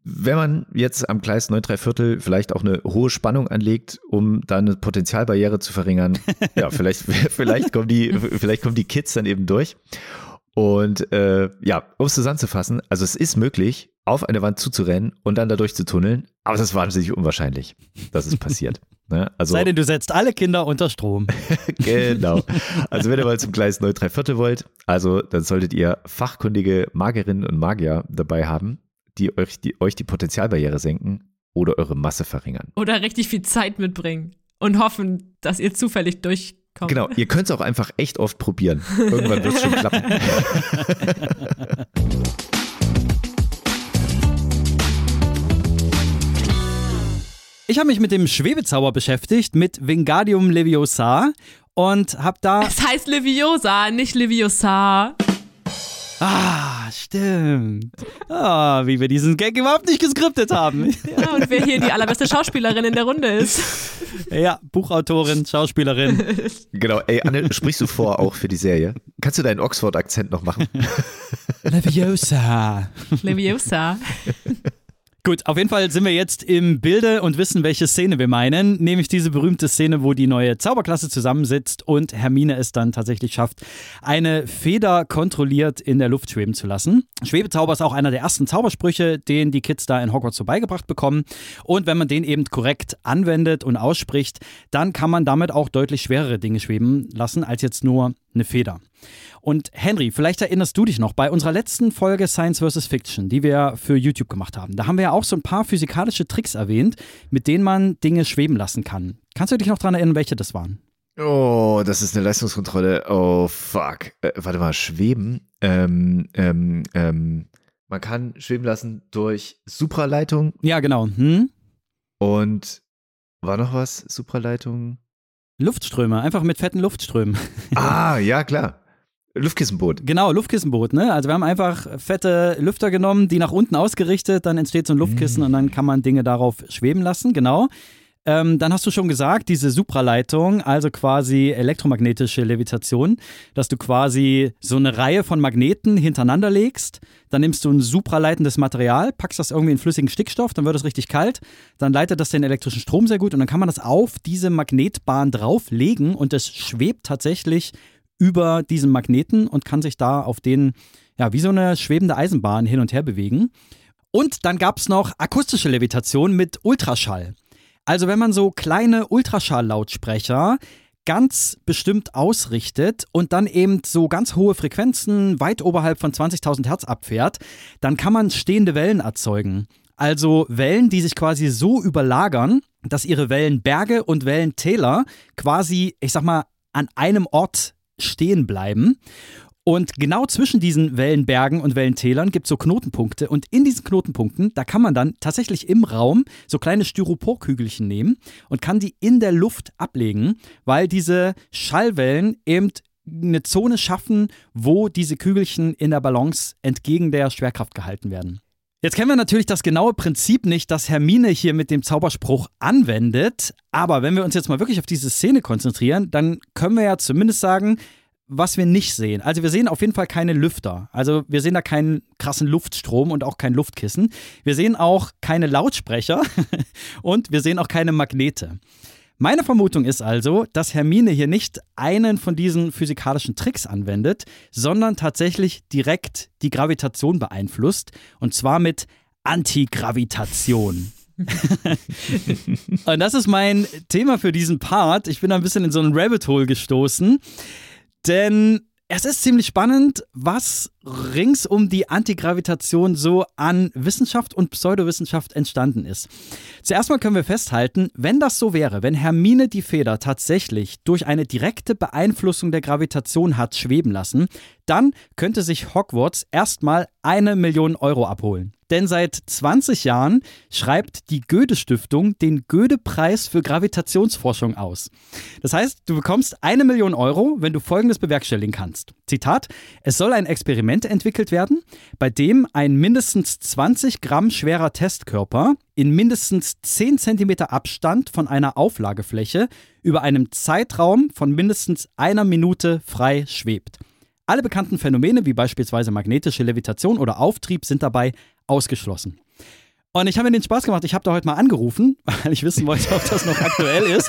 wenn man jetzt am Gleis neun drei Viertel vielleicht auch eine hohe Spannung anlegt, um da eine Potenzialbarriere zu verringern, ja, vielleicht, vielleicht, kommen die, vielleicht kommen die Kids dann eben durch. Und äh, ja, um es zusammenzufassen, also es ist möglich, auf eine Wand zuzurennen und dann da durchzutunneln, aber es ist wahnsinnig unwahrscheinlich, dass es passiert. Ne? Also, sei denn, du setzt alle Kinder unter Strom. Genau. Also wenn ihr mal zum Gleis neun drei Viertel wollt, also dann solltet ihr fachkundige Magierinnen und Magier dabei haben, die euch die, euch die Potenzialbarriere senken oder eure Masse verringern. Oder richtig viel Zeit mitbringen und hoffen, dass ihr zufällig durchkommt. Genau, ihr könnt es auch einfach echt oft probieren. Irgendwann wird es schon klappen. Ich habe mich mit dem Schwebezauber beschäftigt, mit Wingardium Leviosa und habe da... Es heißt Leviosa, nicht Leviosa. Ah, stimmt. Ah, wie wir diesen Gag überhaupt nicht geskriptet haben. Ja, und wer hier die allerbeste Schauspielerin in der Runde ist. Ja, Buchautorin, Schauspielerin. Genau, ey, Anne, sprichst du vor auch für die Serie? Kannst du deinen Oxford-Akzent noch machen? Leviosa. Leviosa. Gut, auf jeden Fall sind wir jetzt im Bilde und wissen, welche Szene wir meinen, nämlich diese berühmte Szene, wo die neue Zauberklasse zusammensitzt und Hermine es dann tatsächlich schafft, eine Feder kontrolliert in der Luft schweben zu lassen. Schwebezauber ist auch einer der ersten Zaubersprüche, den die Kids da in Hogwarts so beigebracht bekommen, und wenn man den eben korrekt anwendet und ausspricht, dann kann man damit auch deutlich schwerere Dinge schweben lassen, als jetzt nur eine Feder. Und Henry, vielleicht erinnerst du dich noch, bei unserer letzten Folge Science versus. Fiction, die wir für YouTube gemacht haben, da haben wir ja auch so ein paar physikalische Tricks erwähnt, mit denen man Dinge schweben lassen kann. Kannst du dich noch daran erinnern, welche das waren? Oh, das ist eine Leistungskontrolle. Oh, fuck. Äh, warte mal, schweben. Ähm, ähm, ähm, man kann schweben lassen durch Supraleitung. Ja, genau. Hm? Und war noch was? Supraleitung? Luftströme, einfach mit fetten Luftströmen. Ah, ja, klar. Luftkissenboot. Genau, Luftkissenboot, ne? Also wir haben einfach fette Lüfter genommen, die nach unten ausgerichtet, dann entsteht so ein Luftkissen mm. und dann kann man Dinge darauf schweben lassen, genau. Ähm, dann hast du schon gesagt, diese Supraleitung, also quasi elektromagnetische Levitation, dass du quasi so eine Reihe von Magneten hintereinander legst, dann nimmst du ein supraleitendes Material, packst das irgendwie in flüssigen Stickstoff, dann wird es richtig kalt, dann leitet das den elektrischen Strom sehr gut und dann kann man das auf diese Magnetbahn drauflegen und es schwebt tatsächlich über diesen Magneten und kann sich da auf den, ja, wie so eine schwebende Eisenbahn hin und her bewegen. Und dann gab es noch akustische Levitation mit Ultraschall. Also wenn man so kleine Ultraschall-Lautsprecher ganz bestimmt ausrichtet und dann eben so ganz hohe Frequenzen weit oberhalb von zwanzigtausend Hertz abfährt, dann kann man stehende Wellen erzeugen. Also Wellen, die sich quasi so überlagern, dass ihre Wellenberge und Wellentäler quasi, ich sag mal, an einem Ort stehen bleiben. Und genau zwischen diesen Wellenbergen und Wellentälern gibt es so Knotenpunkte. Und in diesen Knotenpunkten, da kann man dann tatsächlich im Raum so kleine Styroporkügelchen nehmen und kann die in der Luft ablegen, weil diese Schallwellen eben eine Zone schaffen, wo diese Kügelchen in der Balance entgegen der Schwerkraft gehalten werden. Jetzt kennen wir natürlich das genaue Prinzip nicht, das Hermine hier mit dem Zauberspruch anwendet. Aber wenn wir uns jetzt mal wirklich auf diese Szene konzentrieren, dann können wir ja zumindest sagen, was wir nicht sehen. Also wir sehen auf jeden Fall keine Lüfter. Also wir sehen da keinen krassen Luftstrom und auch kein Luftkissen. Wir sehen auch keine Lautsprecher und wir sehen auch keine Magnete. Meine Vermutung ist also, dass Hermine hier nicht einen von diesen physikalischen Tricks anwendet, sondern tatsächlich direkt die Gravitation beeinflusst. Und zwar mit Antigravitation. Und das ist mein Thema für diesen Part. Ich bin da ein bisschen in so einen Rabbit Hole gestoßen. Denn es ist ziemlich spannend, was rings um die Antigravitation so an Wissenschaft und Pseudowissenschaft entstanden ist. Zuerst mal können wir festhalten, wenn das so wäre, wenn Hermine die Feder tatsächlich durch eine direkte Beeinflussung der Gravitation hat schweben lassen, dann könnte sich Hogwarts erstmal eine Million Euro abholen. Denn seit zwanzig Jahren schreibt die Goethe-Stiftung den Goethe-Preis für Gravitationsforschung aus. Das heißt, du bekommst eine Million Euro, wenn du Folgendes bewerkstelligen kannst. Zitat: Es soll ein Experiment entwickelt werden, bei dem ein mindestens zwanzig Gramm schwerer Testkörper in mindestens zehn Zentimeter Abstand von einer Auflagefläche über einem Zeitraum von mindestens einer Minute frei schwebt. Alle bekannten Phänomene, wie beispielsweise magnetische Levitation oder Auftrieb, sind dabei ausgeschlossen. Und ich habe mir den Spaß gemacht, ich habe da heute mal angerufen, weil ich wissen wollte, ob das noch aktuell ist.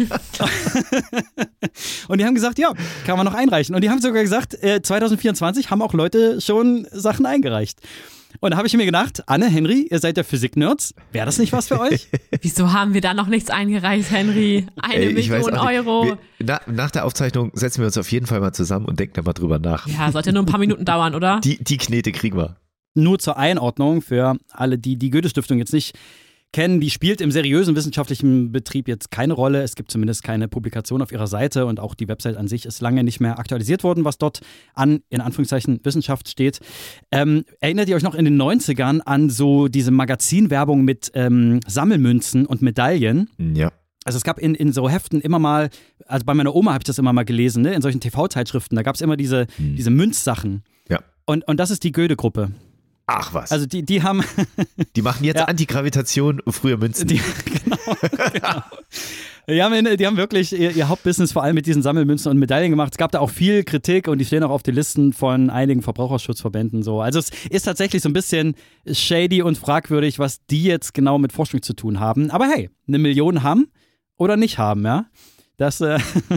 Und die haben gesagt, ja, kann man noch einreichen. Und die haben sogar gesagt, äh, zwanzig vierundzwanzig haben auch Leute schon Sachen eingereicht. Und da habe ich mir gedacht, Anne, Henry, ihr seid ja Physik-Nerds, wäre das nicht was für euch? Wieso haben wir da noch nichts eingereicht, Henry? Eine Ey, ich Million weiß auch nicht. Euro. Wir, na, nach der Aufzeichnung setzen wir uns auf jeden Fall mal zusammen und denken da mal drüber nach. Ja, sollte nur ein paar Minuten dauern, oder? Die, die Knete kriegen wir. Nur zur Einordnung für alle, die die Goethe-Stiftung jetzt nicht kennen, die spielt im seriösen wissenschaftlichen Betrieb jetzt keine Rolle. Es gibt zumindest keine Publikation auf ihrer Seite und auch die Website an sich ist lange nicht mehr aktualisiert worden, was dort an, in Anführungszeichen, Wissenschaft steht. Ähm, erinnert ihr euch noch in den neunzigern an so diese Magazinwerbung mit ähm, Sammelmünzen und Medaillen? Ja. Also es gab in, in so Heften immer mal, also bei meiner Oma habe ich das immer mal gelesen, ne? In solchen T V-Zeitschriften, da gab es immer diese, hm. diese Münzsachen. Ja. Und, und das ist die Goethe-Gruppe. Ach was. Also die, die haben... Die machen jetzt ja. Antigravitation und früher Münzen. Die, genau, genau. Die haben, die haben wirklich ihr, ihr Hauptbusiness vor allem mit diesen Sammelmünzen und Medaillen gemacht. Es gab da auch viel Kritik und die stehen auch auf den Listen von einigen Verbraucherschutzverbänden. So. Also es ist tatsächlich so ein bisschen shady und fragwürdig, was die jetzt genau mit Forschung zu tun haben. Aber hey, eine Million haben oder nicht haben, ja. Das, äh,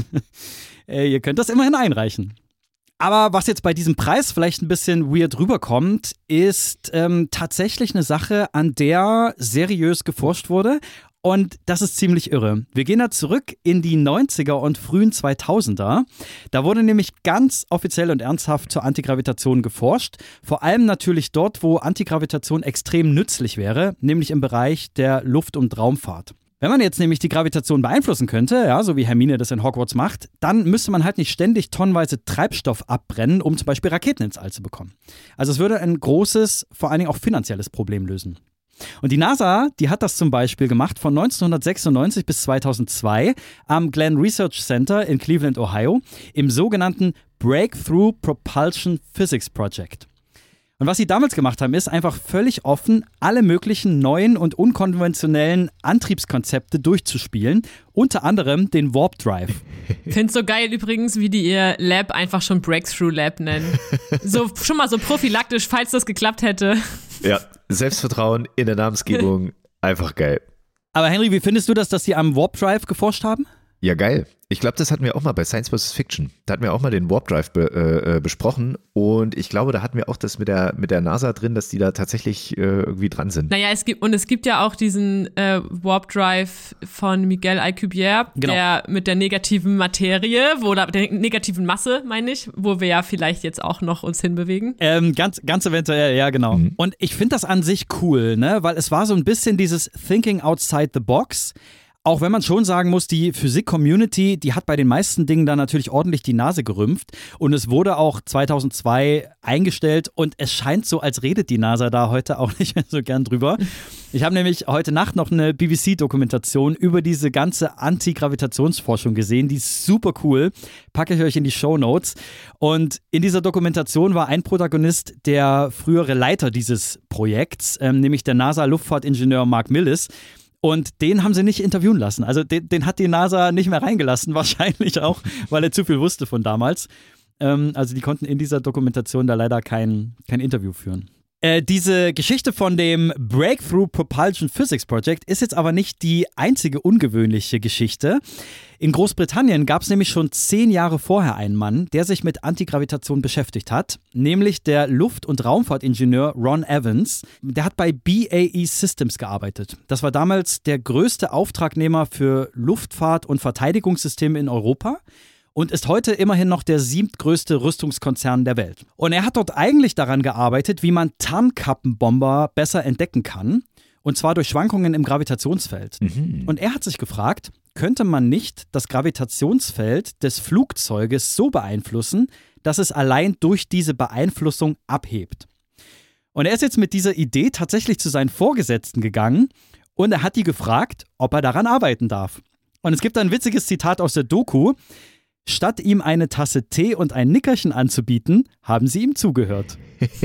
ihr könnt das immerhin einreichen. Aber was jetzt bei diesem Preis vielleicht ein bisschen weird rüberkommt, ist ähm, tatsächlich eine Sache, an der seriös geforscht wurde. Und das ist ziemlich irre. Wir gehen da zurück in die neunziger und frühen zweitausender. Da wurde nämlich ganz offiziell und ernsthaft zur Antigravitation geforscht. Vor allem natürlich dort, wo Antigravitation extrem nützlich wäre, nämlich im Bereich der Luft- und Raumfahrt. Wenn man jetzt nämlich die Gravitation beeinflussen könnte, ja, so wie Hermine das in Hogwarts macht, dann müsste man halt nicht ständig tonnenweise Treibstoff abbrennen, um zum Beispiel Raketen ins All zu bekommen. Also es würde ein großes, vor allen Dingen auch finanzielles Problem lösen. Und die NASA, die hat das zum Beispiel gemacht von neunzehnhundertsechsundneunzig bis zweitausendzwei am Glenn Research Center in Cleveland, Ohio, im sogenannten Breakthrough Propulsion Physics Project. Und was sie damals gemacht haben, ist einfach völlig offen alle möglichen neuen und unkonventionellen Antriebskonzepte durchzuspielen, unter anderem den Warp Drive. Ich finde es so geil übrigens, wie die ihr Lab einfach schon Breakthrough Lab nennen. So schon mal so prophylaktisch, falls das geklappt hätte. Ja, Selbstvertrauen in der Namensgebung, einfach geil. Aber Henry, wie findest du das, dass sie am Warp Drive geforscht haben? Ja, geil. Ich glaube, das hatten wir auch mal bei Science versus. Fiction. Da hatten wir auch mal den Warp Drive be, äh, besprochen und ich glaube, da hatten wir auch das mit der, mit der NASA drin, dass die da tatsächlich äh, irgendwie dran sind. Naja, es gibt, und es gibt ja auch diesen äh, Warp Drive von Miguel Alcubierre, genau. Der mit der negativen Materie, wo der negativen Masse, meine ich, wo wir ja vielleicht jetzt auch noch uns hinbewegen. Ähm, ganz, ganz eventuell, ja, genau. Mhm. Und ich finde das an sich cool, ne, weil es war so ein bisschen dieses Thinking outside the box. Auch wenn man schon sagen muss, die Physik-Community, die hat bei den meisten Dingen da natürlich ordentlich die Nase gerümpft und es wurde auch zweitausendzwei eingestellt und es scheint so, als redet die NASA da heute auch nicht mehr so gern drüber. Ich habe nämlich heute Nacht noch eine B B C-Dokumentation über diese ganze Antigravitationsforschung gesehen, die ist super cool, packe ich euch in die Shownotes und in dieser Dokumentation war ein Protagonist der frühere Leiter dieses Projekts, ähm, nämlich der NASA-Luftfahrtingenieur Mark Millis. Und den haben sie nicht interviewen lassen. Also den, den hat die NASA nicht mehr reingelassen, wahrscheinlich auch, weil er zu viel wusste von damals. Ähm, also die konnten in dieser Dokumentation da leider kein, kein Interview führen. Äh, diese Geschichte von dem Breakthrough Propulsion Physics Project ist jetzt aber nicht die einzige ungewöhnliche Geschichte. In Großbritannien gab es nämlich schon zehn Jahre vorher einen Mann, der sich mit Antigravitation beschäftigt hat, nämlich der Luft- und Raumfahrtingenieur Ron Evans. Der hat bei B A E Systems gearbeitet. Das war damals der größte Auftragnehmer für Luftfahrt- und Verteidigungssysteme in Europa und ist heute immerhin noch der siebtgrößte Rüstungskonzern der Welt. Und er hat dort eigentlich daran gearbeitet, wie man Tarnkappenbomber besser entdecken kann, und zwar durch Schwankungen im Gravitationsfeld. Mhm. Und er hat sich gefragt, könnte man nicht das Gravitationsfeld des Flugzeuges so beeinflussen, dass es allein durch diese Beeinflussung abhebt? Und er ist jetzt mit dieser Idee tatsächlich zu seinen Vorgesetzten gegangen und er hat die gefragt, ob er daran arbeiten darf. Und es gibt ein witziges Zitat aus der Doku: Statt ihm eine Tasse Tee und ein Nickerchen anzubieten, haben sie ihm zugehört.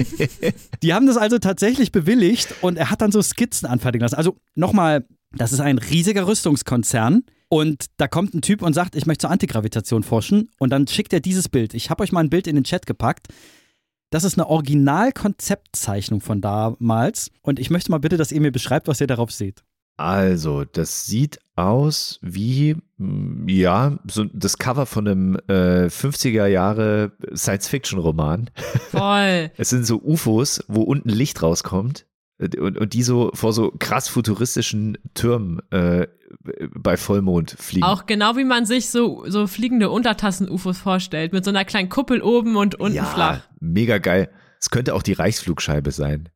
Die haben das also tatsächlich bewilligt und er hat dann so Skizzen anfertigen lassen. Also nochmal, das ist ein riesiger Rüstungskonzern und da kommt ein Typ und sagt, ich möchte zur Antigravitation forschen und dann schickt er dieses Bild. Ich habe euch mal ein Bild in den Chat gepackt. Das ist eine Original-Konzeptzeichnung von damals. Und ich möchte mal bitte, dass ihr mir beschreibt, was ihr darauf seht. Also, das sieht aus wie, ja, so das Cover von einem äh, fünfziger Jahre Science-Fiction-Roman. Voll. Es sind so U F Os, wo unten Licht rauskommt und, und die so vor so krass futuristischen Türmen äh, bei Vollmond fliegen. Auch genau wie man sich so, so fliegende Untertassen-U F Os vorstellt, mit so einer kleinen Kuppel oben und unten ja, flach. Mega geil. Es könnte auch die Reichsflugscheibe sein.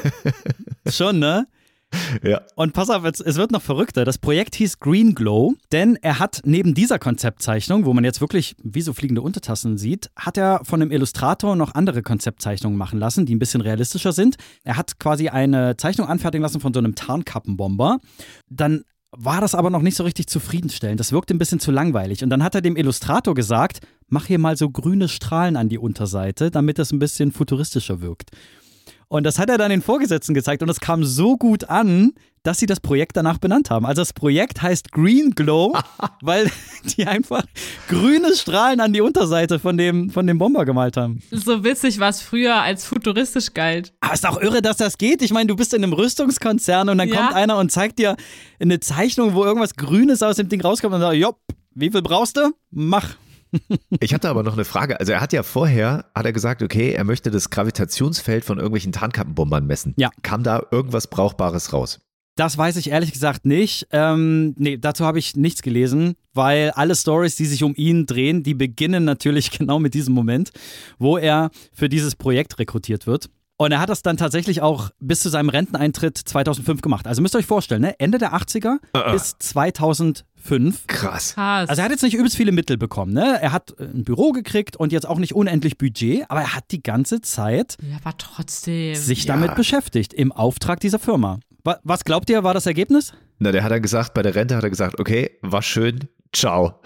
Schon, ne? Ja. Und pass auf, es, es wird noch verrückter. Das Projekt hieß Green Glow, denn er hat neben dieser Konzeptzeichnung, wo man jetzt wirklich wie so fliegende Untertassen sieht, hat er von einem Illustrator noch andere Konzeptzeichnungen machen lassen, die ein bisschen realistischer sind. Er hat quasi eine Zeichnung anfertigen lassen von so einem Tarnkappenbomber. Dann war das aber noch nicht so richtig zufriedenstellend. Das wirkte ein bisschen zu langweilig. Und dann hat er dem Illustrator gesagt, mach hier mal so grüne Strahlen an die Unterseite, damit das ein bisschen futuristischer wirkt. Und das hat er dann den Vorgesetzten gezeigt und es kam so gut an, dass sie das Projekt danach benannt haben. Also das Projekt heißt Green Glow, weil die einfach grüne Strahlen an die Unterseite von dem, von dem Bomber gemalt haben. So witzig, was früher als futuristisch galt. Aber ist auch irre, dass das geht. Ich meine, du bist in einem Rüstungskonzern und dann Ja. kommt einer und zeigt dir eine Zeichnung, wo irgendwas Grünes aus dem Ding rauskommt und sagt, jopp, wie viel brauchst du? Mach. Ich hatte aber noch eine Frage. Also er hat ja vorher, hat er gesagt, okay, er möchte das Gravitationsfeld von irgendwelchen Tarnkappenbombern messen. Ja. Kam da irgendwas Brauchbares raus? Das weiß ich ehrlich gesagt nicht. Ähm, nee, dazu habe ich nichts gelesen, weil alle Stories, die sich um ihn drehen, die beginnen natürlich genau mit diesem Moment, wo er für dieses Projekt rekrutiert wird. Und er hat das dann tatsächlich auch bis zu seinem Renteneintritt zweitausendfünf gemacht. Also müsst ihr euch vorstellen, ne? Ende der achtziger Uh-uh. bis zweitausendfünf. Krass. Krass. Also er hat jetzt nicht übelst viele Mittel bekommen, ne? Er hat ein Büro gekriegt und jetzt auch nicht unendlich Budget, aber er hat die ganze Zeit ja, aber trotzdem. sich Ja. damit beschäftigt, im Auftrag dieser Firma. Wa- Was glaubt ihr, war das Ergebnis? Na, der hat dann gesagt, bei der Rente hat er gesagt, okay, war schön, ciao.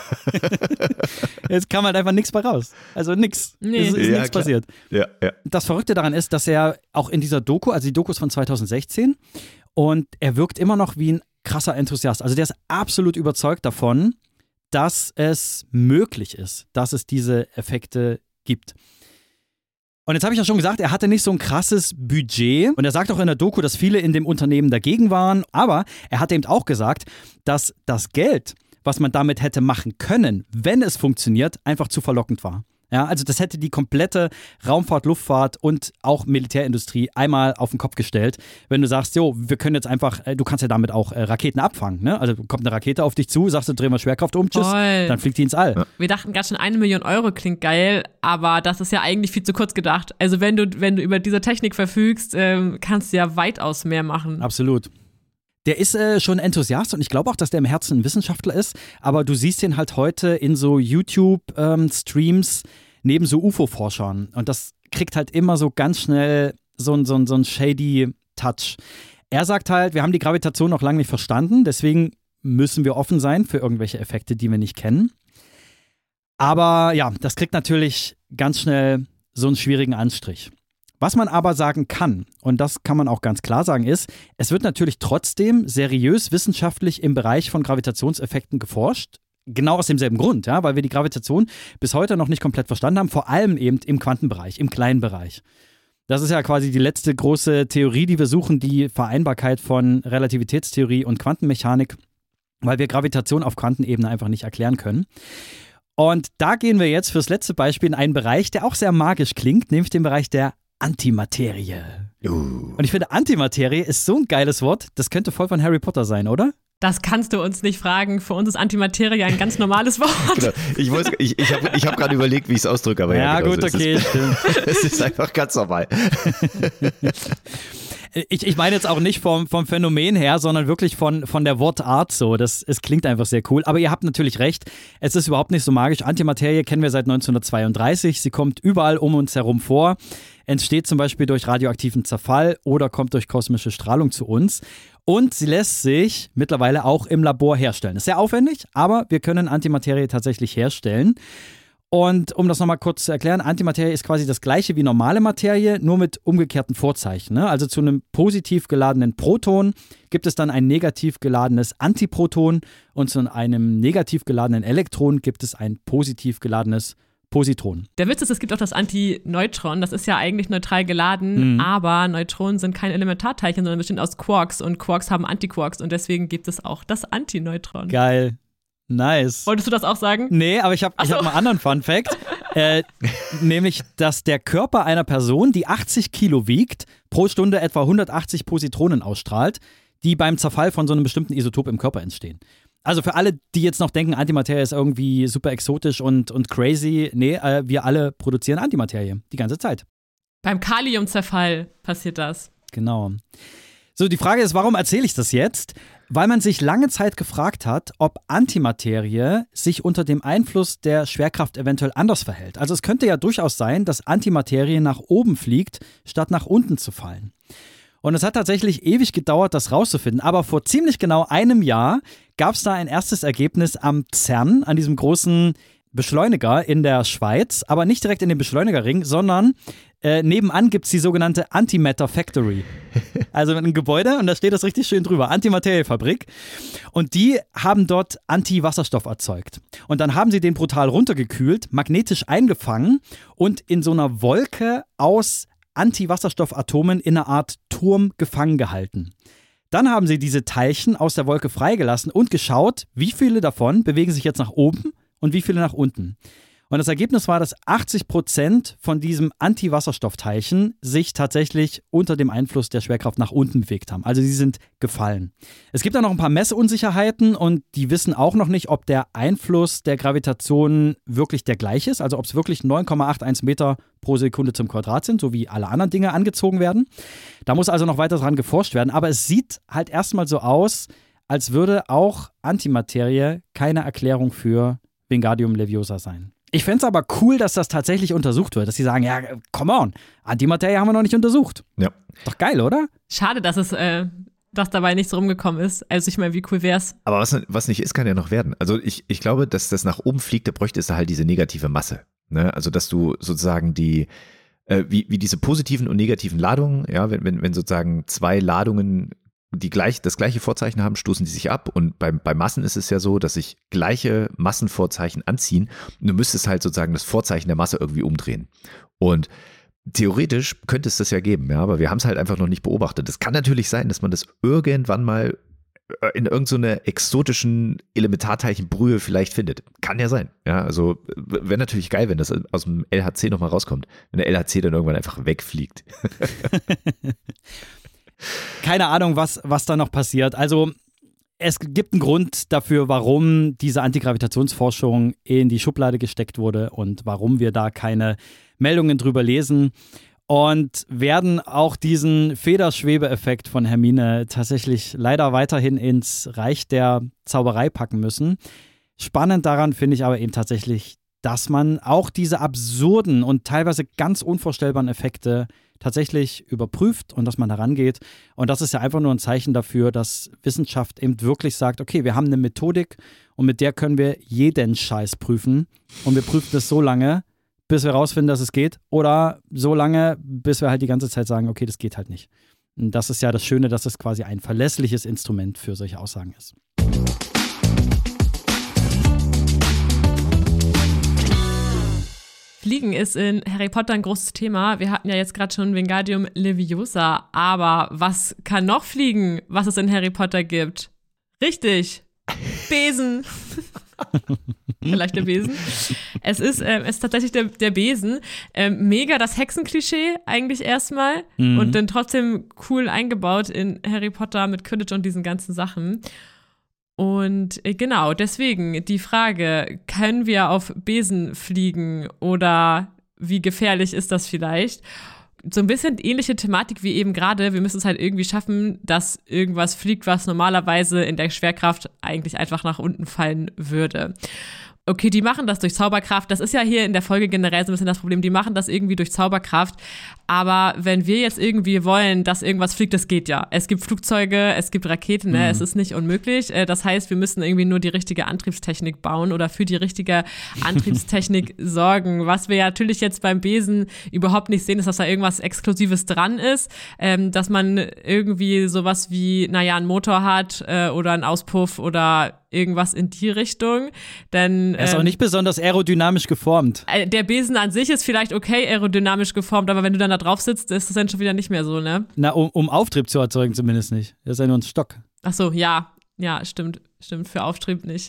Jetzt kam halt einfach nichts bei raus. Also nichts. Nee. Es ist Ja, nichts klar. passiert. Ja, ja. Das Verrückte daran ist, dass er auch in dieser Doku, also die Doku ist von zweitausendsechzehn, und er wirkt immer noch wie ein krasser Enthusiast. Also der ist absolut überzeugt davon, dass es möglich ist, dass es diese Effekte gibt. Und jetzt habe ich ja schon gesagt, er hatte nicht so ein krasses Budget. Und er sagt auch in der Doku, dass viele in dem Unternehmen dagegen waren. Aber er hat eben auch gesagt, dass das Geld, was man damit hätte machen können, wenn es funktioniert, einfach zu verlockend war. Ja, also das hätte die komplette Raumfahrt, Luftfahrt und auch Militärindustrie einmal auf den Kopf gestellt, wenn du sagst, jo, wir können jetzt einfach, äh, du kannst ja damit auch äh, Raketen abfangen, ne? Also kommt eine Rakete auf dich zu, sagst du, dreh mal Schwerkraft um, tschüss, Voll. dann fliegt die ins All. Ja. Wir dachten ganz schön, eine Million Euro klingt geil, aber das ist ja eigentlich viel zu kurz gedacht. Also wenn du, wenn du über diese Technik verfügst, ähm, kannst du ja weitaus mehr machen. Absolut. Der ist äh, schon Enthusiast und ich glaube auch, dass der im Herzen ein Wissenschaftler ist, aber du siehst ihn halt heute in so YouTube-Streams ähm, neben so U F O-Forschern und das kriegt halt immer so ganz schnell so ein so ein, so ein shady Touch. Er sagt halt, wir haben die Gravitation noch lange nicht verstanden, deswegen müssen wir offen sein für irgendwelche Effekte, die wir nicht kennen. Aber ja, das kriegt natürlich ganz schnell so einen schwierigen Anstrich. Was man aber sagen kann, und das kann man auch ganz klar sagen, ist, es wird natürlich trotzdem seriös wissenschaftlich im Bereich von Gravitationseffekten geforscht. Genau aus demselben Grund, ja, weil wir die Gravitation bis heute noch nicht komplett verstanden haben, vor allem eben im Quantenbereich, im kleinen Bereich. Das ist ja quasi die letzte große Theorie, die wir suchen, die Vereinbarkeit von Relativitätstheorie und Quantenmechanik, weil wir Gravitation auf Quantenebene einfach nicht erklären können. Und da gehen wir jetzt fürs letzte Beispiel in einen Bereich, der auch sehr magisch klingt, nämlich den Bereich der Antimaterie. Uh. Und ich finde, Antimaterie ist so ein geiles Wort, das könnte voll von Harry Potter sein, oder? Das kannst du uns nicht fragen. Für uns ist Antimaterie ein ganz normales Wort. Genau. Ich, weiß- ich, ich habe ich hab gerade überlegt, wie ich es ausdrücke, aber ja, Ja, genau gut, so ist okay, es. stimmt. Es ist einfach ganz normal. Ich, ich meine jetzt auch nicht vom, vom Phänomen her, sondern wirklich von, von der Wortart so. Das, es klingt einfach sehr cool. Aber ihr habt natürlich recht, es ist überhaupt nicht so magisch. Antimaterie kennen wir seit neunzehnhundertzweiunddreißig. Sie kommt überall um uns herum vor. Entsteht zum Beispiel durch radioaktiven Zerfall oder kommt durch kosmische Strahlung zu uns. Und sie lässt sich mittlerweile auch im Labor herstellen. Ist sehr aufwendig, aber wir können Antimaterie tatsächlich herstellen. Und um das nochmal kurz zu erklären, Antimaterie ist quasi das gleiche wie normale Materie, nur mit umgekehrten Vorzeichen. Ne? Also zu einem positiv geladenen Proton gibt es dann ein negativ geladenes Antiproton und zu einem negativ geladenen Elektron gibt es ein positiv geladenes Positronen. Der Witz ist, es gibt auch das Antineutron, das ist ja eigentlich neutral geladen, mhm. aber Neutronen sind kein Elementarteilchen, sondern bestehen aus Quarks und Quarks haben Antiquarks und deswegen gibt es auch das Antineutron. Geil. Nice. Wolltest du das auch sagen? Nee, aber ich habe ich hab mal einen anderen Fun-Fact. äh, nämlich, dass der Körper einer Person, die achtzig Kilo wiegt, pro Stunde etwa hundertachtzig Positronen ausstrahlt, die beim Zerfall von so einem bestimmten Isotop im Körper entstehen. Also für alle, die jetzt noch denken, Antimaterie ist irgendwie super exotisch und, und crazy, nee, äh, wir alle produzieren Antimaterie die ganze Zeit. Beim Kaliumzerfall passiert das. Genau. So, die Frage ist, warum erzähle ich das jetzt? Weil man sich lange Zeit gefragt hat, ob Antimaterie sich unter dem Einfluss der Schwerkraft eventuell anders verhält. Also es könnte ja durchaus sein, dass Antimaterie nach oben fliegt, statt nach unten zu fallen. Und es hat tatsächlich ewig gedauert, das rauszufinden. Aber vor ziemlich genau einem Jahr gab es da ein erstes Ergebnis am CERN, an diesem großen Beschleuniger in der Schweiz. Aber nicht direkt in dem Beschleunigerring, sondern äh, nebenan gibt es die sogenannte Antimatter Factory. Also ein Gebäude und da steht das richtig schön drüber, Antimateriefabrik. Und die haben dort Antiwasserstoff erzeugt. Und dann haben sie den brutal runtergekühlt, magnetisch eingefangen und in so einer Wolke aus Antiwasserstoffatomen in einer Art Turm gefangen gehalten. Dann haben sie diese Teilchen aus der Wolke freigelassen und geschaut, wie viele davon bewegen sich jetzt nach oben und wie viele nach unten. Und das Ergebnis war, dass achtzig Prozent von diesem Antiwasserstoffteilchen sich tatsächlich unter dem Einfluss der Schwerkraft nach unten bewegt haben. Also sie sind gefallen. Es gibt da noch ein paar Messunsicherheiten und die wissen auch noch nicht, ob der Einfluss der Gravitation wirklich der gleiche ist. Also ob es wirklich neun Komma einundachtzig Meter pro Sekunde zum Quadrat sind, so wie alle anderen Dinge angezogen werden. Da muss also noch weiter dran geforscht werden. Aber es sieht halt erstmal so aus, als würde auch Antimaterie keine Erklärung für Wingardium Leviosa sein. Ich fände es aber cool, dass das tatsächlich untersucht wird, dass sie sagen, ja, come on, Antimaterie haben wir noch nicht untersucht. Ja. Doch geil, oder? Schade, dass es, äh, dass dabei nichts rumgekommen ist. Also ich meine, wie cool wär's? Aber was, was nicht ist, kann ja noch werden. Also ich, ich glaube, dass das nach oben fliegt, da bräuchte es halt diese negative Masse. Ne? Also dass du sozusagen die, äh, wie, wie diese positiven und negativen Ladungen, ja, wenn, wenn, wenn sozusagen zwei Ladungen die gleich, das gleiche Vorzeichen haben, stoßen die sich ab. Und bei, bei Massen ist es ja so, dass sich gleiche Massenvorzeichen anziehen. Und du müsstest halt sozusagen das Vorzeichen der Masse irgendwie umdrehen. Und theoretisch könnte es das ja geben, ja, aber wir haben es halt einfach noch nicht beobachtet. Es kann natürlich sein, dass man das irgendwann mal in irgendeiner so exotischen Elementarteilchenbrühe vielleicht findet. Kann ja sein. Ja, also wäre natürlich geil, wenn das aus dem L H C nochmal rauskommt. Wenn der L H C dann irgendwann einfach wegfliegt. Keine Ahnung, was, was da noch passiert. Also es gibt einen Grund dafür, warum diese Antigravitationsforschung in die Schublade gesteckt wurde und warum wir da keine Meldungen drüber lesen und werden auch diesen Federschwebeeffekt von Hermine tatsächlich leider weiterhin ins Reich der Zauberei packen müssen. Spannend daran finde ich aber eben tatsächlich, dass man auch diese absurden und teilweise ganz unvorstellbaren Effekte tatsächlich überprüft und dass man herangeht. Und das ist ja einfach nur ein Zeichen dafür, dass Wissenschaft eben wirklich sagt, okay, wir haben eine Methodik und mit der können wir jeden Scheiß prüfen. Und wir prüfen das so lange, bis wir rausfinden, dass es geht. Oder so lange, bis wir halt die ganze Zeit sagen, okay, das geht halt nicht. Und das ist ja das Schöne, dass es quasi ein verlässliches Instrument für solche Aussagen ist. Fliegen ist in Harry Potter ein großes Thema. Wir hatten ja jetzt gerade schon Wingardium Leviosa. Aber was kann noch fliegen, was es in Harry Potter gibt? Richtig, Besen. Vielleicht der Besen. Es ist, äh, es ist tatsächlich der, der Besen. Ähm, mega das Hexenklischee eigentlich erstmal. Mhm. Und dann trotzdem cool eingebaut in Harry Potter mit Quidditch und diesen ganzen Sachen. Und genau, deswegen die Frage, können wir auf Besen fliegen oder wie gefährlich ist das vielleicht? So ein bisschen ähnliche Thematik wie eben gerade, wir müssen es halt irgendwie schaffen, dass irgendwas fliegt, was normalerweise in der Schwerkraft eigentlich einfach nach unten fallen würde. Okay, die machen das durch Zauberkraft. Das ist ja hier in der Folge generell so ein bisschen das Problem. Die machen das irgendwie durch Zauberkraft. Aber wenn wir jetzt irgendwie wollen, dass irgendwas fliegt, das geht ja. Es gibt Flugzeuge, es gibt Raketen, ne? Mhm. Es ist nicht unmöglich. Das heißt, wir müssen irgendwie nur die richtige Antriebstechnik bauen oder für die richtige Antriebstechnik sorgen. Was wir ja natürlich jetzt beim Besen überhaupt nicht sehen, ist, dass da irgendwas Exklusives dran ist. Ähm, dass man irgendwie sowas wie, naja, einen Motor hat äh, oder einen Auspuff oder irgendwas in die Richtung. Denn, er ist ähm, auch nicht besonders aerodynamisch geformt. Der Besen an sich ist vielleicht okay aerodynamisch geformt, aber wenn du dann da drauf sitzt, ist das dann schon wieder nicht mehr so, ne? Na, um, um Auftrieb zu erzeugen zumindest nicht. Das ist ja nur ein Stock. Ach so, ja. Ja, stimmt. Stimmt, für Auftrieb nicht.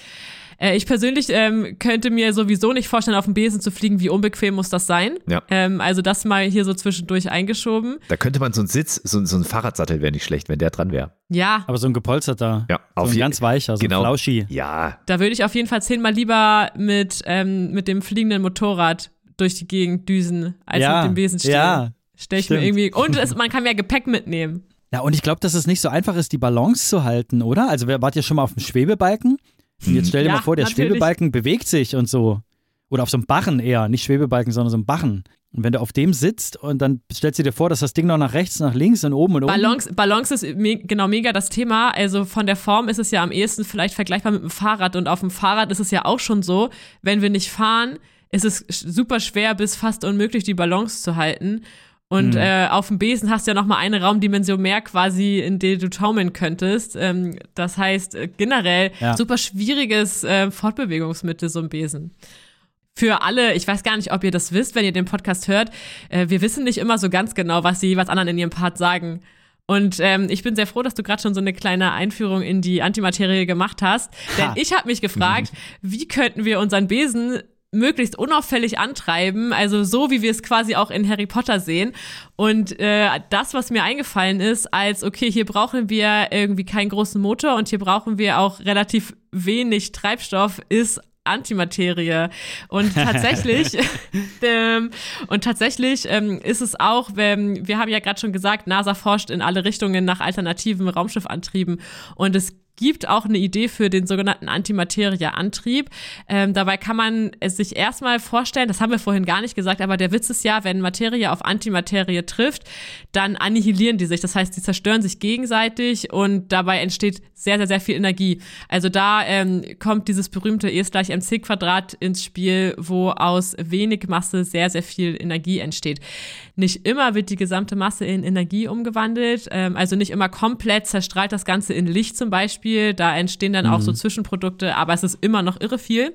Äh, ich persönlich ähm, könnte mir sowieso nicht vorstellen, auf dem Besen zu fliegen. Wie unbequem muss das sein? Ja. Ähm, also das mal hier so zwischendurch eingeschoben. Da könnte man so einen Sitz, so, so ein Fahrradsattel wäre nicht schlecht, wenn der dran wäre. Ja. Aber so ein gepolsterter, Ja, so auf ein je- ganz weicher, so genau. ein Flauschi. Ja, Da würde ich auf jeden Fall zehnmal lieber mit, ähm, mit dem fliegenden Motorrad durch die Gegend düsen, als Ja, mit dem Besen stehen. ja, Stell ich mir stimmt. irgendwie. Und es, man kann mehr Gepäck mitnehmen. Ja, und ich glaube, dass es nicht so einfach ist, die Balance zu halten, oder? Also, wer wart ihr schon mal auf dem Schwebebalken? Und jetzt stell dir Ja, mal vor, der natürlich. Schwebebalken bewegt sich und so. Oder auf so einem Barren eher, nicht Schwebebalken, sondern so einem Barren. Und wenn du auf dem sitzt und dann stellst du dir vor, dass das Ding noch nach rechts, nach links und oben und oben. Balance, Balance ist me genau mega das Thema. Also von der Form ist es ja am ehesten vielleicht vergleichbar mit dem Fahrrad. Und auf dem Fahrrad ist es ja auch schon so, wenn wir nicht fahren, ist es super schwer bis fast unmöglich, die Balance zu halten. Und mhm. äh, auf dem Besen hast du ja nochmal eine Raumdimension mehr quasi, in der du taumeln könntest. Ähm, das heißt, äh, generell Ja. super schwieriges äh, Fortbewegungsmittel, so ein Besen. Für alle, ich weiß gar nicht, ob ihr das wisst, wenn ihr den Podcast hört, äh, wir wissen nicht immer so ganz genau, was die jeweils anderen in ihrem Part sagen. Und ähm, ich bin sehr froh, dass du gerade schon so eine kleine Einführung in die Antimaterie gemacht hast. Denn Ha. ich habe mich gefragt, wie könnten wir unseren Besen möglichst unauffällig antreiben, also so, wie wir es quasi auch in Harry Potter sehen. Und äh, das, was mir eingefallen ist, als, okay, hier brauchen wir irgendwie keinen großen Motor und hier brauchen wir auch relativ wenig Treibstoff, ist Antimaterie. Und tatsächlich, ähm, und tatsächlich ähm, ist es auch, ähm, wir haben ja gerade schon gesagt, NASA forscht in alle Richtungen nach alternativen Raumschiffantrieben und es gibt auch eine Idee für den sogenannten Antimaterie-Antrieb. Ähm, dabei kann man es sich erstmal vorstellen, das haben wir vorhin gar nicht gesagt, aber der Witz ist ja, wenn Materie auf Antimaterie trifft, dann annihilieren die sich. Das heißt, sie zerstören sich gegenseitig und dabei entsteht sehr, sehr, sehr viel Energie. Also da ähm, kommt dieses berühmte E ist gleich mc Quadrat ins Spiel, wo aus wenig Masse sehr, sehr viel Energie entsteht. Nicht immer wird die gesamte Masse in Energie umgewandelt, ähm, also nicht immer komplett zerstrahlt das Ganze in Licht zum Beispiel. Da entstehen dann auch so Zwischenprodukte, aber es ist immer noch irre viel.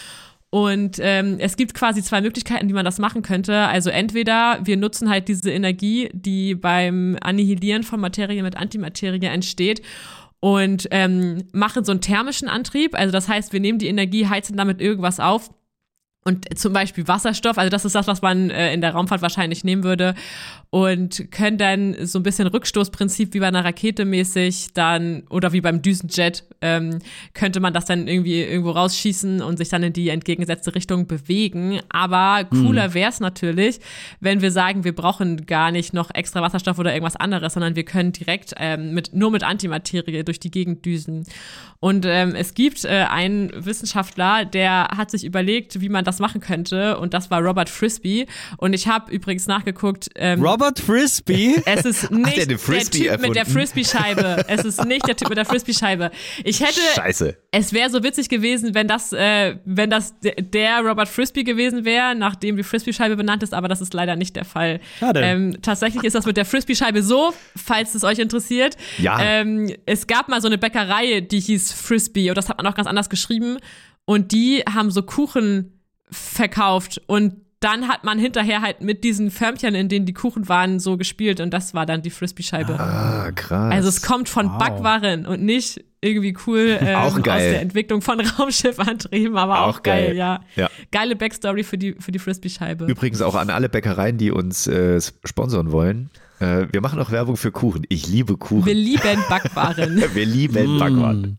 Und ähm, es gibt quasi zwei Möglichkeiten, wie man das machen könnte. Also entweder wir nutzen halt diese Energie, die beim Annihilieren von Materie mit Antimaterie entsteht und ähm, machen so einen thermischen Antrieb. Also das heißt, wir nehmen die Energie, heizen damit irgendwas auf. Und zum Beispiel Wasserstoff, also das ist das, was man äh, in der Raumfahrt wahrscheinlich nehmen würde. Und können dann so ein bisschen Rückstoßprinzip wie bei einer Rakete mäßig dann, oder wie beim Düsenjet, ähm, könnte man das dann irgendwie irgendwo rausschießen und sich dann in die entgegengesetzte Richtung bewegen. Aber cooler wäre es natürlich, wenn wir sagen, wir brauchen gar nicht noch extra Wasserstoff oder irgendwas anderes, sondern wir können direkt ähm, mit, nur mit Antimaterie durch die Gegend düsen. Und ähm, es gibt äh, einen Wissenschaftler, der hat sich überlegt, wie man das machen könnte. Und das war Robert Frisbee. Und ich habe übrigens nachgeguckt. Ähm, Robert Frisbee? Es ist nicht der der, den Frisbee Typ mit der erfunden? Frisbee-Scheibe. Es ist nicht der Typ mit der Frisbee-Scheibe. Ich hätte, Scheiße. es wäre so witzig gewesen, wenn das, äh, wenn das de- der Robert Frisbee gewesen wäre, nachdem die Frisbee-Scheibe benannt ist, aber das ist leider nicht der Fall. Schade. Ähm, tatsächlich ist das mit der Frisbee-Scheibe so, falls es euch interessiert. Ja. Ähm, es gab mal so eine Bäckerei, die hieß Frisbee und das hat man auch ganz anders geschrieben. Und die haben so Kuchen verkauft und dann hat man hinterher halt mit diesen Förmchen, in denen die Kuchen waren, so gespielt und das war dann die Frisbee-Scheibe. Ah, krass. Also es kommt von Wow. Backwaren und nicht irgendwie cool ähm, Auch geil. aus der Entwicklung von Raumschiffantrieben, aber auch, Auch geil, geil. ja. Ja. Geile Backstory für die, für die Frisbee-Scheibe. Übrigens auch an alle Bäckereien, die uns äh, sponsern wollen. Äh, wir machen auch Werbung für Kuchen. Ich liebe Kuchen. Wir lieben Backwaren. Wir lieben Backwaren.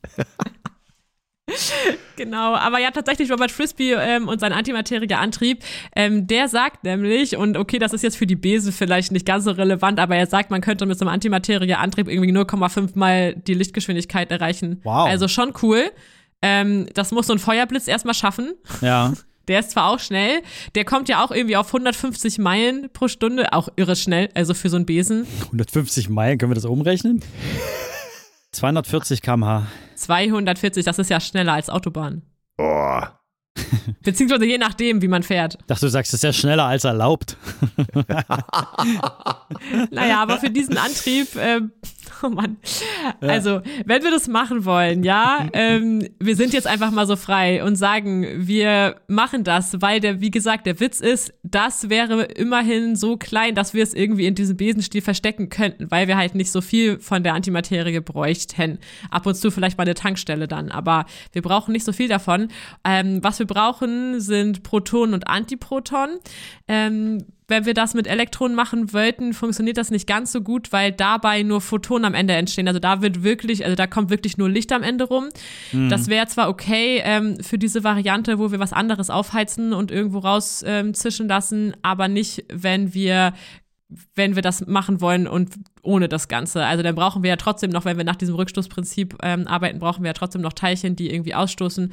Genau, aber ja, tatsächlich Robert Frisbee ähm, und sein Antimaterie-Antrieb, ähm, der sagt nämlich, und okay, das ist jetzt für die Besen vielleicht nicht ganz so relevant, aber er sagt, man könnte mit so einem Antimaterie-Antrieb irgendwie null Komma fünf mal die Lichtgeschwindigkeit erreichen. Wow. Also schon cool. Ähm, das muss so ein Feuerblitz erstmal schaffen. Ja. Der ist zwar auch schnell, der kommt ja auch irgendwie auf hundertfünfzig Meilen pro Stunde, auch irre schnell, also für so einen Besen. hundertfünfzig Meilen, können wir das umrechnen? zweihundertvierzig Kilometer pro Stunde. zweihundertvierzig, das ist ja schneller als Autobahn. Oh. Beziehungsweise je nachdem, wie man fährt. Ich dachte, du sagst, das ist ja schneller als erlaubt. Naja, aber für diesen Antrieb äh, Oh Mann. Ja. Also, wenn wir das machen wollen, ja, ähm, wir sind jetzt einfach mal so frei und sagen, wir machen das, weil der, wie gesagt, der Witz ist, das wäre immerhin so klein, dass wir es irgendwie in diesem Besenstiel verstecken könnten, weil wir halt nicht so viel von der Antimaterie bräuchten. Ab und zu vielleicht mal eine Tankstelle dann, aber wir brauchen nicht so viel davon. Ähm, was wir brauchen, sind Protonen und Antiprotonen. Ähm, Wenn wir das mit Elektronen machen wollten, funktioniert das nicht ganz so gut, weil dabei nur Photonen am Ende entstehen. Also da wird wirklich, also da kommt wirklich nur Licht am Ende rum. Mhm. Das wäre zwar okay ähm, für diese Variante, wo wir was anderes aufheizen und irgendwo rauszischen ähm, lassen, aber nicht, wenn wir wenn wir das machen wollen und ohne das Ganze. Also dann brauchen wir ja trotzdem noch, wenn wir nach diesem Rückstoßprinzip ähm, arbeiten, brauchen wir ja trotzdem noch Teilchen, die irgendwie ausstoßen.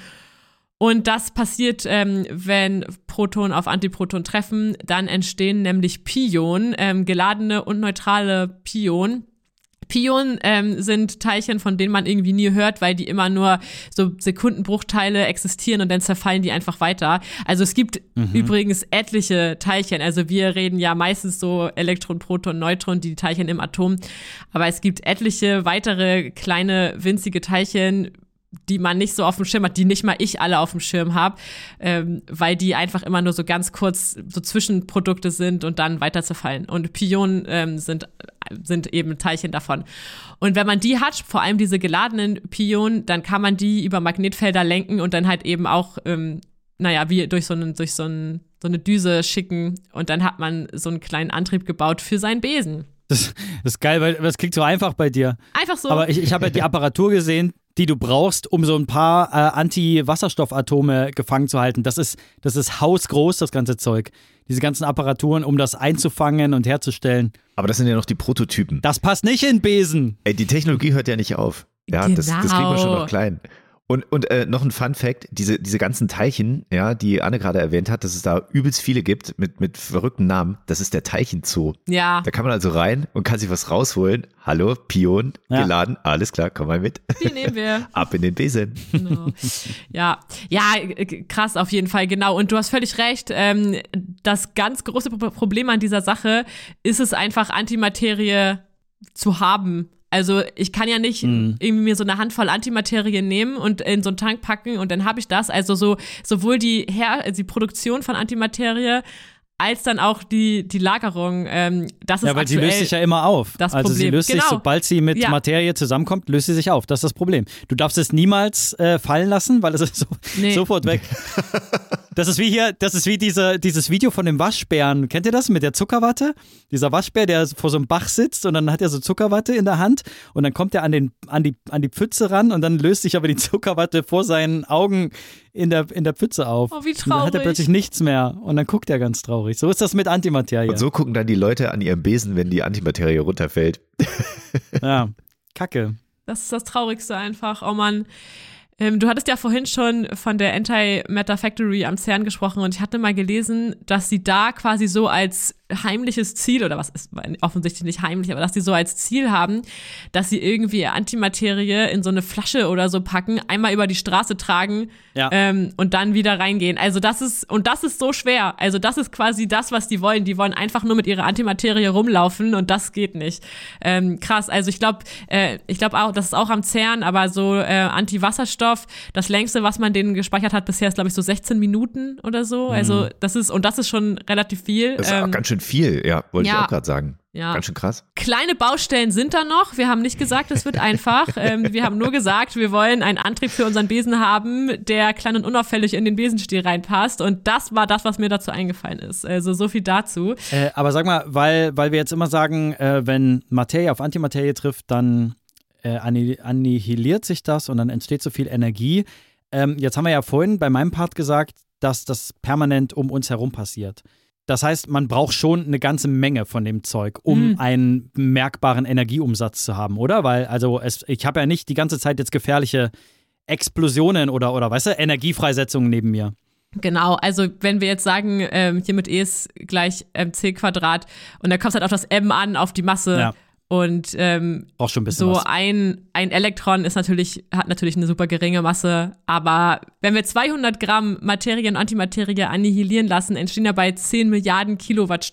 Und das passiert, ähm, wenn Protonen auf Antiprotonen treffen. Dann entstehen nämlich Pionen, ähm, geladene und neutrale Pionen. Pionen ähm, sind Teilchen, von denen man irgendwie nie hört, weil die immer nur so Sekundenbruchteile existieren und dann zerfallen die einfach weiter. Also es gibt mhm. übrigens etliche Teilchen. Also wir reden ja meistens so Elektron, Proton, Neutron, die Teilchen im Atom. Aber es gibt etliche weitere kleine winzige Teilchen, die man nicht so auf dem Schirm hat, die nicht mal ich alle auf dem Schirm habe, ähm, weil die einfach immer nur so ganz kurz so Zwischenprodukte sind und dann weiter zerfallen. Und Pionen ähm, sind, sind eben Teilchen davon. Und wenn man die hat, vor allem diese geladenen Pionen, dann kann man die über Magnetfelder lenken und dann halt eben auch, ähm, naja, wie durch so einen, durch so einen, so eine Düse schicken und dann hat man so einen kleinen Antrieb gebaut für seinen Besen. Das, das ist geil, weil das klingt so einfach bei dir. Einfach so. Aber ich, ich habe ja die Apparatur gesehen, die du brauchst, um so ein paar äh, Anti-Wasserstoffatome gefangen zu halten. Das ist, das ist hausgroß, das ganze Zeug. Diese ganzen Apparaturen, um das einzufangen und herzustellen. Aber das sind ja noch die Prototypen. Das passt nicht in Besen. Ey, die Technologie hört ja nicht auf. Ja, genau. das, das kriegen wir schon noch klein. Und, und äh, noch ein Fun-Fact, diese, diese ganzen Teilchen, ja, die Anne gerade erwähnt hat, dass es da übelst viele gibt mit, mit verrückten Namen, das ist der Teilchenzoo. Ja. Da kann man also rein und kann sich was rausholen. Hallo, Pion, ja. Geladen, alles klar, komm mal mit. Die nehmen wir. Ab in den Besen. Genau. Ja, ja, krass auf jeden Fall, genau. Und du hast völlig recht, ähm, das ganz große Problem an dieser Sache ist es einfach, Antimaterie zu haben. Also ich kann ja nicht mm. irgendwie mir so eine Handvoll Antimaterie nehmen und in so einen Tank packen und dann habe ich das. Also so sowohl die, Her- die Produktion von Antimaterie als dann auch die, die Lagerung. Ähm, das ist ja, weil sie löst sich ja immer auf. Das also Problem. sie löst genau. sich, sobald sie mit ja. Materie zusammenkommt, löst sie sich auf. Das ist das Problem. Du darfst es niemals äh, fallen lassen, weil es ist so, nee. sofort weg. Das ist wie hier, das ist wie diese, dieses Video von dem Waschbären. Kennt ihr das mit der Zuckerwatte? Dieser Waschbär, der vor so einem Bach sitzt und dann hat er so Zuckerwatte in der Hand und dann kommt er an, den, an, die, an die Pfütze ran und dann löst sich aber die Zuckerwatte vor seinen Augen in der, in der Pfütze auf. Oh, wie traurig. Und dann hat er plötzlich nichts mehr und dann guckt er ganz traurig. So ist das mit Antimaterie. Und so gucken dann die Leute an ihrem Besen, wenn die Antimaterie runterfällt. Ja, Kacke. Das ist das Traurigste einfach. Oh Mann. Ähm, du hattest ja vorhin schon von der Anti-Matter Factory am CERN gesprochen und ich hatte mal gelesen, dass sie da quasi so als heimliches Ziel, oder was ist offensichtlich nicht heimlich, aber dass sie so als Ziel haben, dass sie irgendwie Antimaterie in so eine Flasche oder so packen, einmal über die Straße tragen ja. ähm, und dann wieder reingehen. Also das ist, und das ist so schwer. Also das ist quasi das, was die wollen. Die wollen einfach nur mit ihrer Antimaterie rumlaufen und das geht nicht. Ähm, krass, also ich glaube, äh, ich glaube auch, das ist auch am CERN, aber so äh, Antiwasserstoff, das längste, was man denen gespeichert hat bisher, ist glaube ich so sechzehn Minuten oder so. Mhm. Also das ist, und das ist schon relativ viel. Das ist ähm, auch ganz schön viel, ja, wollte ja. ich auch gerade sagen. Ja. Ganz schön krass. Kleine Baustellen sind da noch. Wir haben nicht gesagt, es wird einfach. ähm, wir haben nur gesagt, wir wollen einen Antrieb für unseren Besen haben, der klein und unauffällig in den Besenstiel reinpasst. Und das war das, was mir dazu eingefallen ist. Also so viel dazu. Äh, aber sag mal, weil, weil wir jetzt immer sagen, äh, wenn Materie auf Antimaterie trifft, dann äh, annihiliert sich das und dann entsteht so viel Energie. Ähm, jetzt haben wir ja vorhin bei meinem Part gesagt, dass das permanent um uns herum passiert. Das heißt, man braucht schon eine ganze Menge von dem Zeug, um mhm. einen merkbaren Energieumsatz zu haben, oder? Weil, also, es, ich habe ja nicht die ganze Zeit jetzt gefährliche Explosionen oder, oder weißt du, Energiefreisetzungen neben mir. Genau, also wenn wir jetzt sagen, ähm, hier mit E ist gleich mc Quadrat und da kommt halt auf das M an, auf die Masse. Ja. Und ähm, auch schon ein bisschen so was. ein, ein Elektron ist natürlich, hat natürlich eine super geringe Masse, aber wenn wir zweihundert Gramm Materie und Antimaterie annihilieren lassen, entstehen dabei zehn Milliarden Kilowattstunden.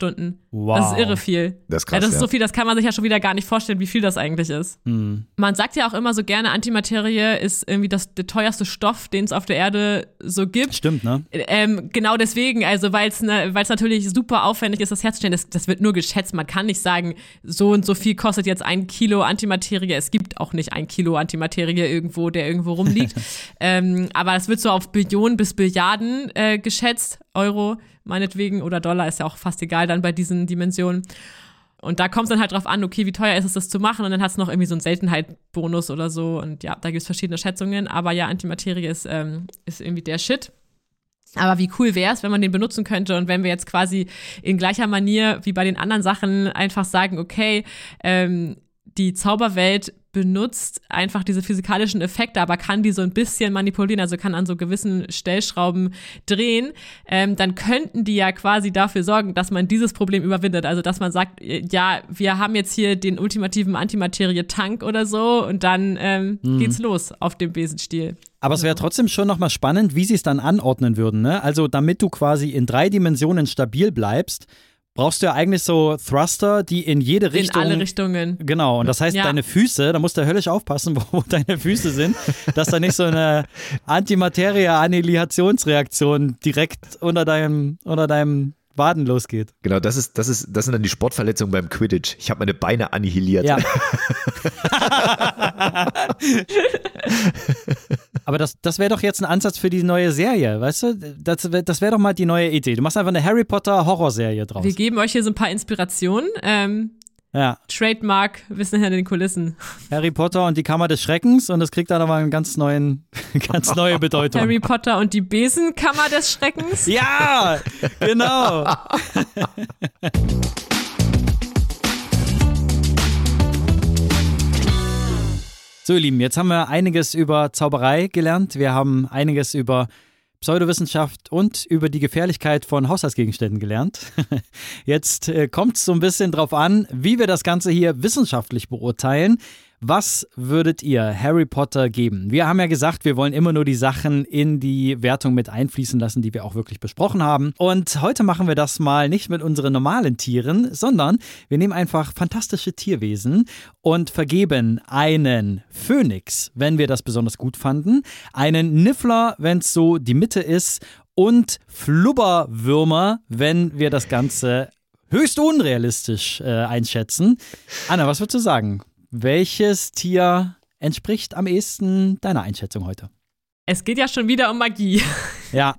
Wow. Das ist irre viel. Das ist krass, ja, das ist ja. so viel, das kann man sich ja schon wieder gar nicht vorstellen, wie viel das eigentlich ist. Hm. Man sagt ja auch immer so gerne, Antimaterie ist irgendwie das, der teuerste Stoff, den es auf der Erde so gibt. Stimmt, ne? Ähm, genau deswegen, also weil es ne, weil's natürlich super aufwendig ist, das herzustellen, das, das wird nur geschätzt. Man kann nicht sagen, so und so viel kostet jetzt ein Kilo Antimaterie. Es gibt auch nicht ein Kilo Antimaterie irgendwo, der irgendwo rumliegt. ähm, aber es wird so auf Billionen bis Billiarden äh, geschätzt, Euro meinetwegen oder Dollar, ist ja auch fast egal dann bei diesen Dimensionen. Und da kommt es dann halt drauf an, okay, wie teuer ist es, das zu machen? Und dann hat es noch irgendwie so einen Seltenheitsbonus oder so. Und ja, da gibt es verschiedene Schätzungen. Aber ja, Antimaterie ist, ähm, ist irgendwie der Shit. Aber wie cool wäre es, wenn man den benutzen könnte und wenn wir jetzt quasi in gleicher Manier wie bei den anderen Sachen einfach sagen, okay, ähm, die Zauberwelt benutzt einfach diese physikalischen Effekte, aber kann die so ein bisschen manipulieren, also kann an so gewissen Stellschrauben drehen, ähm, dann könnten die ja quasi dafür sorgen, dass man dieses Problem überwindet. Also dass man sagt, ja, wir haben jetzt hier den ultimativen Antimaterie-Tank oder so und dann ähm, mhm. geht's los auf dem Besenstiel. Aber es wäre trotzdem schon nochmal spannend, wie sie es dann anordnen würden, ne? Also damit du quasi in drei Dimensionen stabil bleibst, brauchst du ja eigentlich so Thruster, die in jede Richtung. In alle Richtungen. Genau, und das heißt, ja. deine Füße, da musst du höllisch aufpassen, wo deine Füße sind, dass da nicht so eine Antimaterie-Annihilationsreaktion direkt unter deinem, unter deinem Waden losgeht. Genau, das ist, das ist, das sind dann die Sportverletzungen beim Quidditch. Ich habe meine Beine annihiliert. Ja. Aber das, das wäre doch jetzt ein Ansatz für die neue Serie, weißt du? Das, das wäre doch mal die neue Idee. Du machst einfach eine Harry Potter Horrorserie draus. Wir geben euch hier so ein paar Inspirationen. Ähm, ja. Trademark, Wissen hinter den Kulissen. Harry Potter und die Kammer des Schreckens und das kriegt dann aber eine ganz, neuen, ganz neue Bedeutung. Harry Potter und die Besenkammer des Schreckens? Ja, genau. So, ihr Lieben, jetzt haben wir einiges über Zauberei gelernt. Wir haben einiges über Pseudowissenschaft und über die Gefährlichkeit von Haushaltsgegenständen gelernt. Jetzt äh, kommt es so ein bisschen drauf an, wie wir das Ganze hier wissenschaftlich beurteilen. Was würdet ihr Harry Potter geben? Wir haben ja gesagt, wir wollen immer nur die Sachen in die Wertung mit einfließen lassen, die wir auch wirklich besprochen haben. Und heute machen wir das mal nicht mit unseren normalen Tieren, sondern wir nehmen einfach fantastische Tierwesen und vergeben einen Phönix, wenn wir das besonders gut fanden, einen Niffler, wenn es so die Mitte ist und Flubberwürmer, wenn wir das Ganze höchst unrealistisch äh, einschätzen. Anna, was würdest du sagen? Welches Tier entspricht am ehesten deiner Einschätzung heute? Es geht ja schon wieder um Magie. Ja.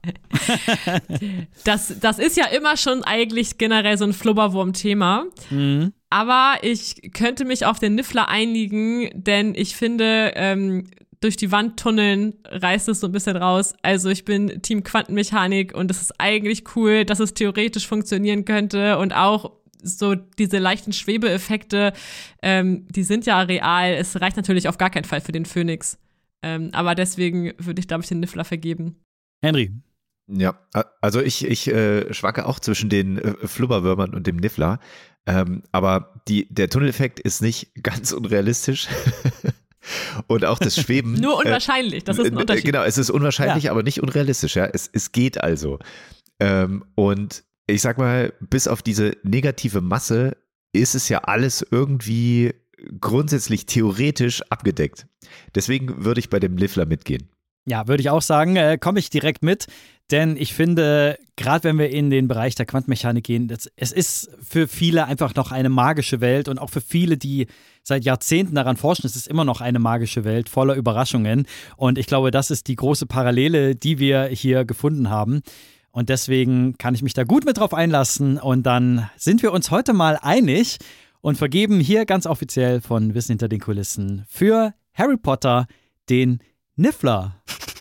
das, das ist ja immer schon eigentlich generell so ein Flubberwurm-Thema. Mhm. Aber ich könnte mich auf den Niffler einigen, denn ich finde, ähm, durch die Wand tunneln reißt es so ein bisschen raus. Also ich bin Team Quantenmechanik und es ist eigentlich cool, dass es theoretisch funktionieren könnte und auch so diese leichten Schwebeeffekte, ähm, die sind ja real. Es reicht natürlich auf gar keinen Fall für den Phönix. Ähm, aber deswegen würde ich, glaube ich, den Niffler vergeben. Henry. Ja, also ich, ich äh, schwanke auch zwischen den äh, Flubberwürmern und dem Niffler. Ähm, aber die, der Tunneleffekt ist nicht ganz unrealistisch. Und auch das Schweben. Nur unwahrscheinlich, das ist ein Unterschied. Genau, es ist unwahrscheinlich, ja. aber nicht unrealistisch. Ja, es, es geht also. Ähm, und ich sag mal, bis auf diese negative Masse ist es ja alles irgendwie grundsätzlich theoretisch abgedeckt. Deswegen würde ich bei dem Niffler mitgehen. Ja, würde ich auch sagen, äh, komme ich direkt mit, denn ich finde, gerade wenn wir in den Bereich der Quantenmechanik gehen, das, es ist für viele einfach noch eine magische Welt und auch für viele, die seit Jahrzehnten daran forschen, es ist immer noch eine magische Welt voller Überraschungen und ich glaube, das ist die große Parallele, die wir hier gefunden haben. Und deswegen kann ich mich da gut mit drauf einlassen. Und dann sind wir uns heute mal einig und vergeben hier ganz offiziell von Wissen hinter den Kulissen für Harry Potter den Niffler.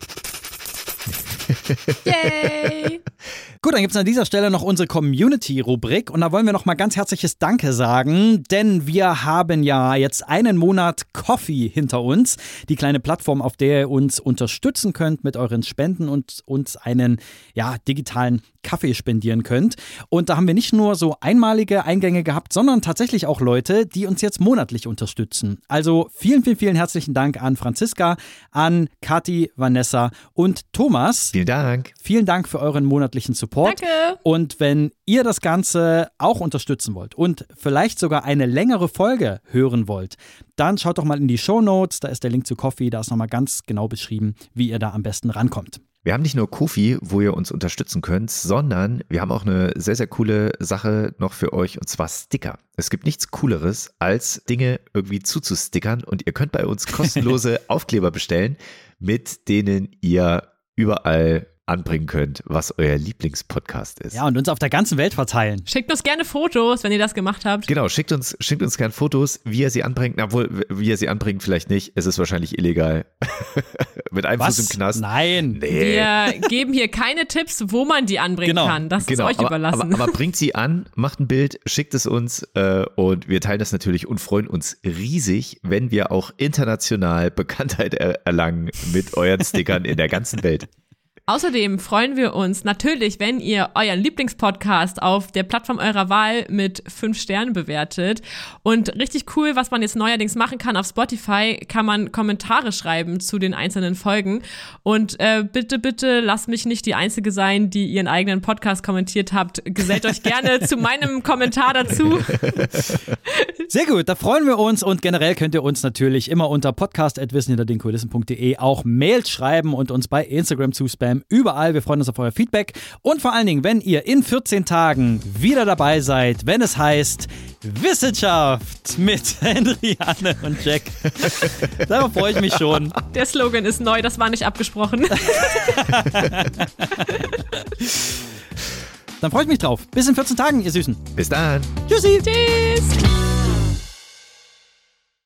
Yay! Gut, dann gibt es an dieser Stelle noch unsere Community-Rubrik und da wollen wir noch mal ganz herzliches Danke sagen, denn wir haben ja jetzt einen Monat Ko-fi hinter uns, die kleine Plattform, auf der ihr uns unterstützen könnt mit euren Spenden und uns einen ja, digitalen Kaffee spendieren könnt. Und da haben wir nicht nur so einmalige Eingänge gehabt, sondern tatsächlich auch Leute, die uns jetzt monatlich unterstützen. Also vielen, vielen, vielen herzlichen Dank an Franziska, an Kathi, Vanessa und Thomas. Vielen Dank. Vielen Dank für euren monatlichen Support. Danke. Und wenn ihr das Ganze auch unterstützen wollt und vielleicht sogar eine längere Folge hören wollt, dann schaut doch mal in die Shownotes, da ist der Link zu Ko-fi, da ist nochmal ganz genau beschrieben, wie ihr da am besten rankommt. Wir haben nicht nur Ko-fi, wo ihr uns unterstützen könnt, sondern wir haben auch eine sehr, sehr coole Sache noch für euch, und zwar Sticker. Es gibt nichts Cooleres, als Dinge irgendwie zuzustickern, und ihr könnt bei uns kostenlose Aufkleber bestellen, mit denen ihr überall anbringen könnt, was euer Lieblingspodcast ist. Ja, und uns auf der ganzen Welt verteilen. Schickt uns gerne Fotos, wenn ihr das gemacht habt. Genau, schickt uns, schickt uns gerne Fotos, wie ihr sie anbringt. Obwohl, wie ihr sie anbringt, vielleicht nicht. Es ist wahrscheinlich illegal. Mit einem Was? Fuß im Knast. Nein. Nee. Wir geben hier keine Tipps, wo man die anbringen Genau. kann. Das Genau, ist euch aber, überlassen. Aber, aber bringt sie an, macht ein Bild, schickt es uns äh, und wir teilen das natürlich und freuen uns riesig, wenn wir auch international Bekanntheit er- erlangen mit euren Stickern in der ganzen Welt. Außerdem freuen wir uns natürlich, wenn ihr euren Lieblingspodcast auf der Plattform eurer Wahl mit fünf Sternen bewertet. Und richtig cool, was man jetzt neuerdings machen kann, auf Spotify kann man Kommentare schreiben zu den einzelnen Folgen. Und äh, bitte, bitte lasst mich nicht die Einzige sein, die ihren eigenen Podcast kommentiert habt. Gesellt euch gerne zu meinem Kommentar dazu. Sehr gut, da freuen wir uns, und generell könnt ihr uns natürlich immer unter podcast at wissen hinter den kulissen punkt de auch Mails schreiben und uns bei Instagram zuspammen. Überall, wir freuen uns auf euer Feedback, und vor allen Dingen, wenn ihr in vierzehn Tagen wieder dabei seid, wenn es heißt Wissenschaft mit Henry, Anne und Jack. Darauf freue ich mich schon. Der Slogan ist neu, das war nicht abgesprochen. Dann freue ich mich drauf. Bis in vierzehn Tagen, ihr Süßen. Bis dann. Tschüssi. Tschüss.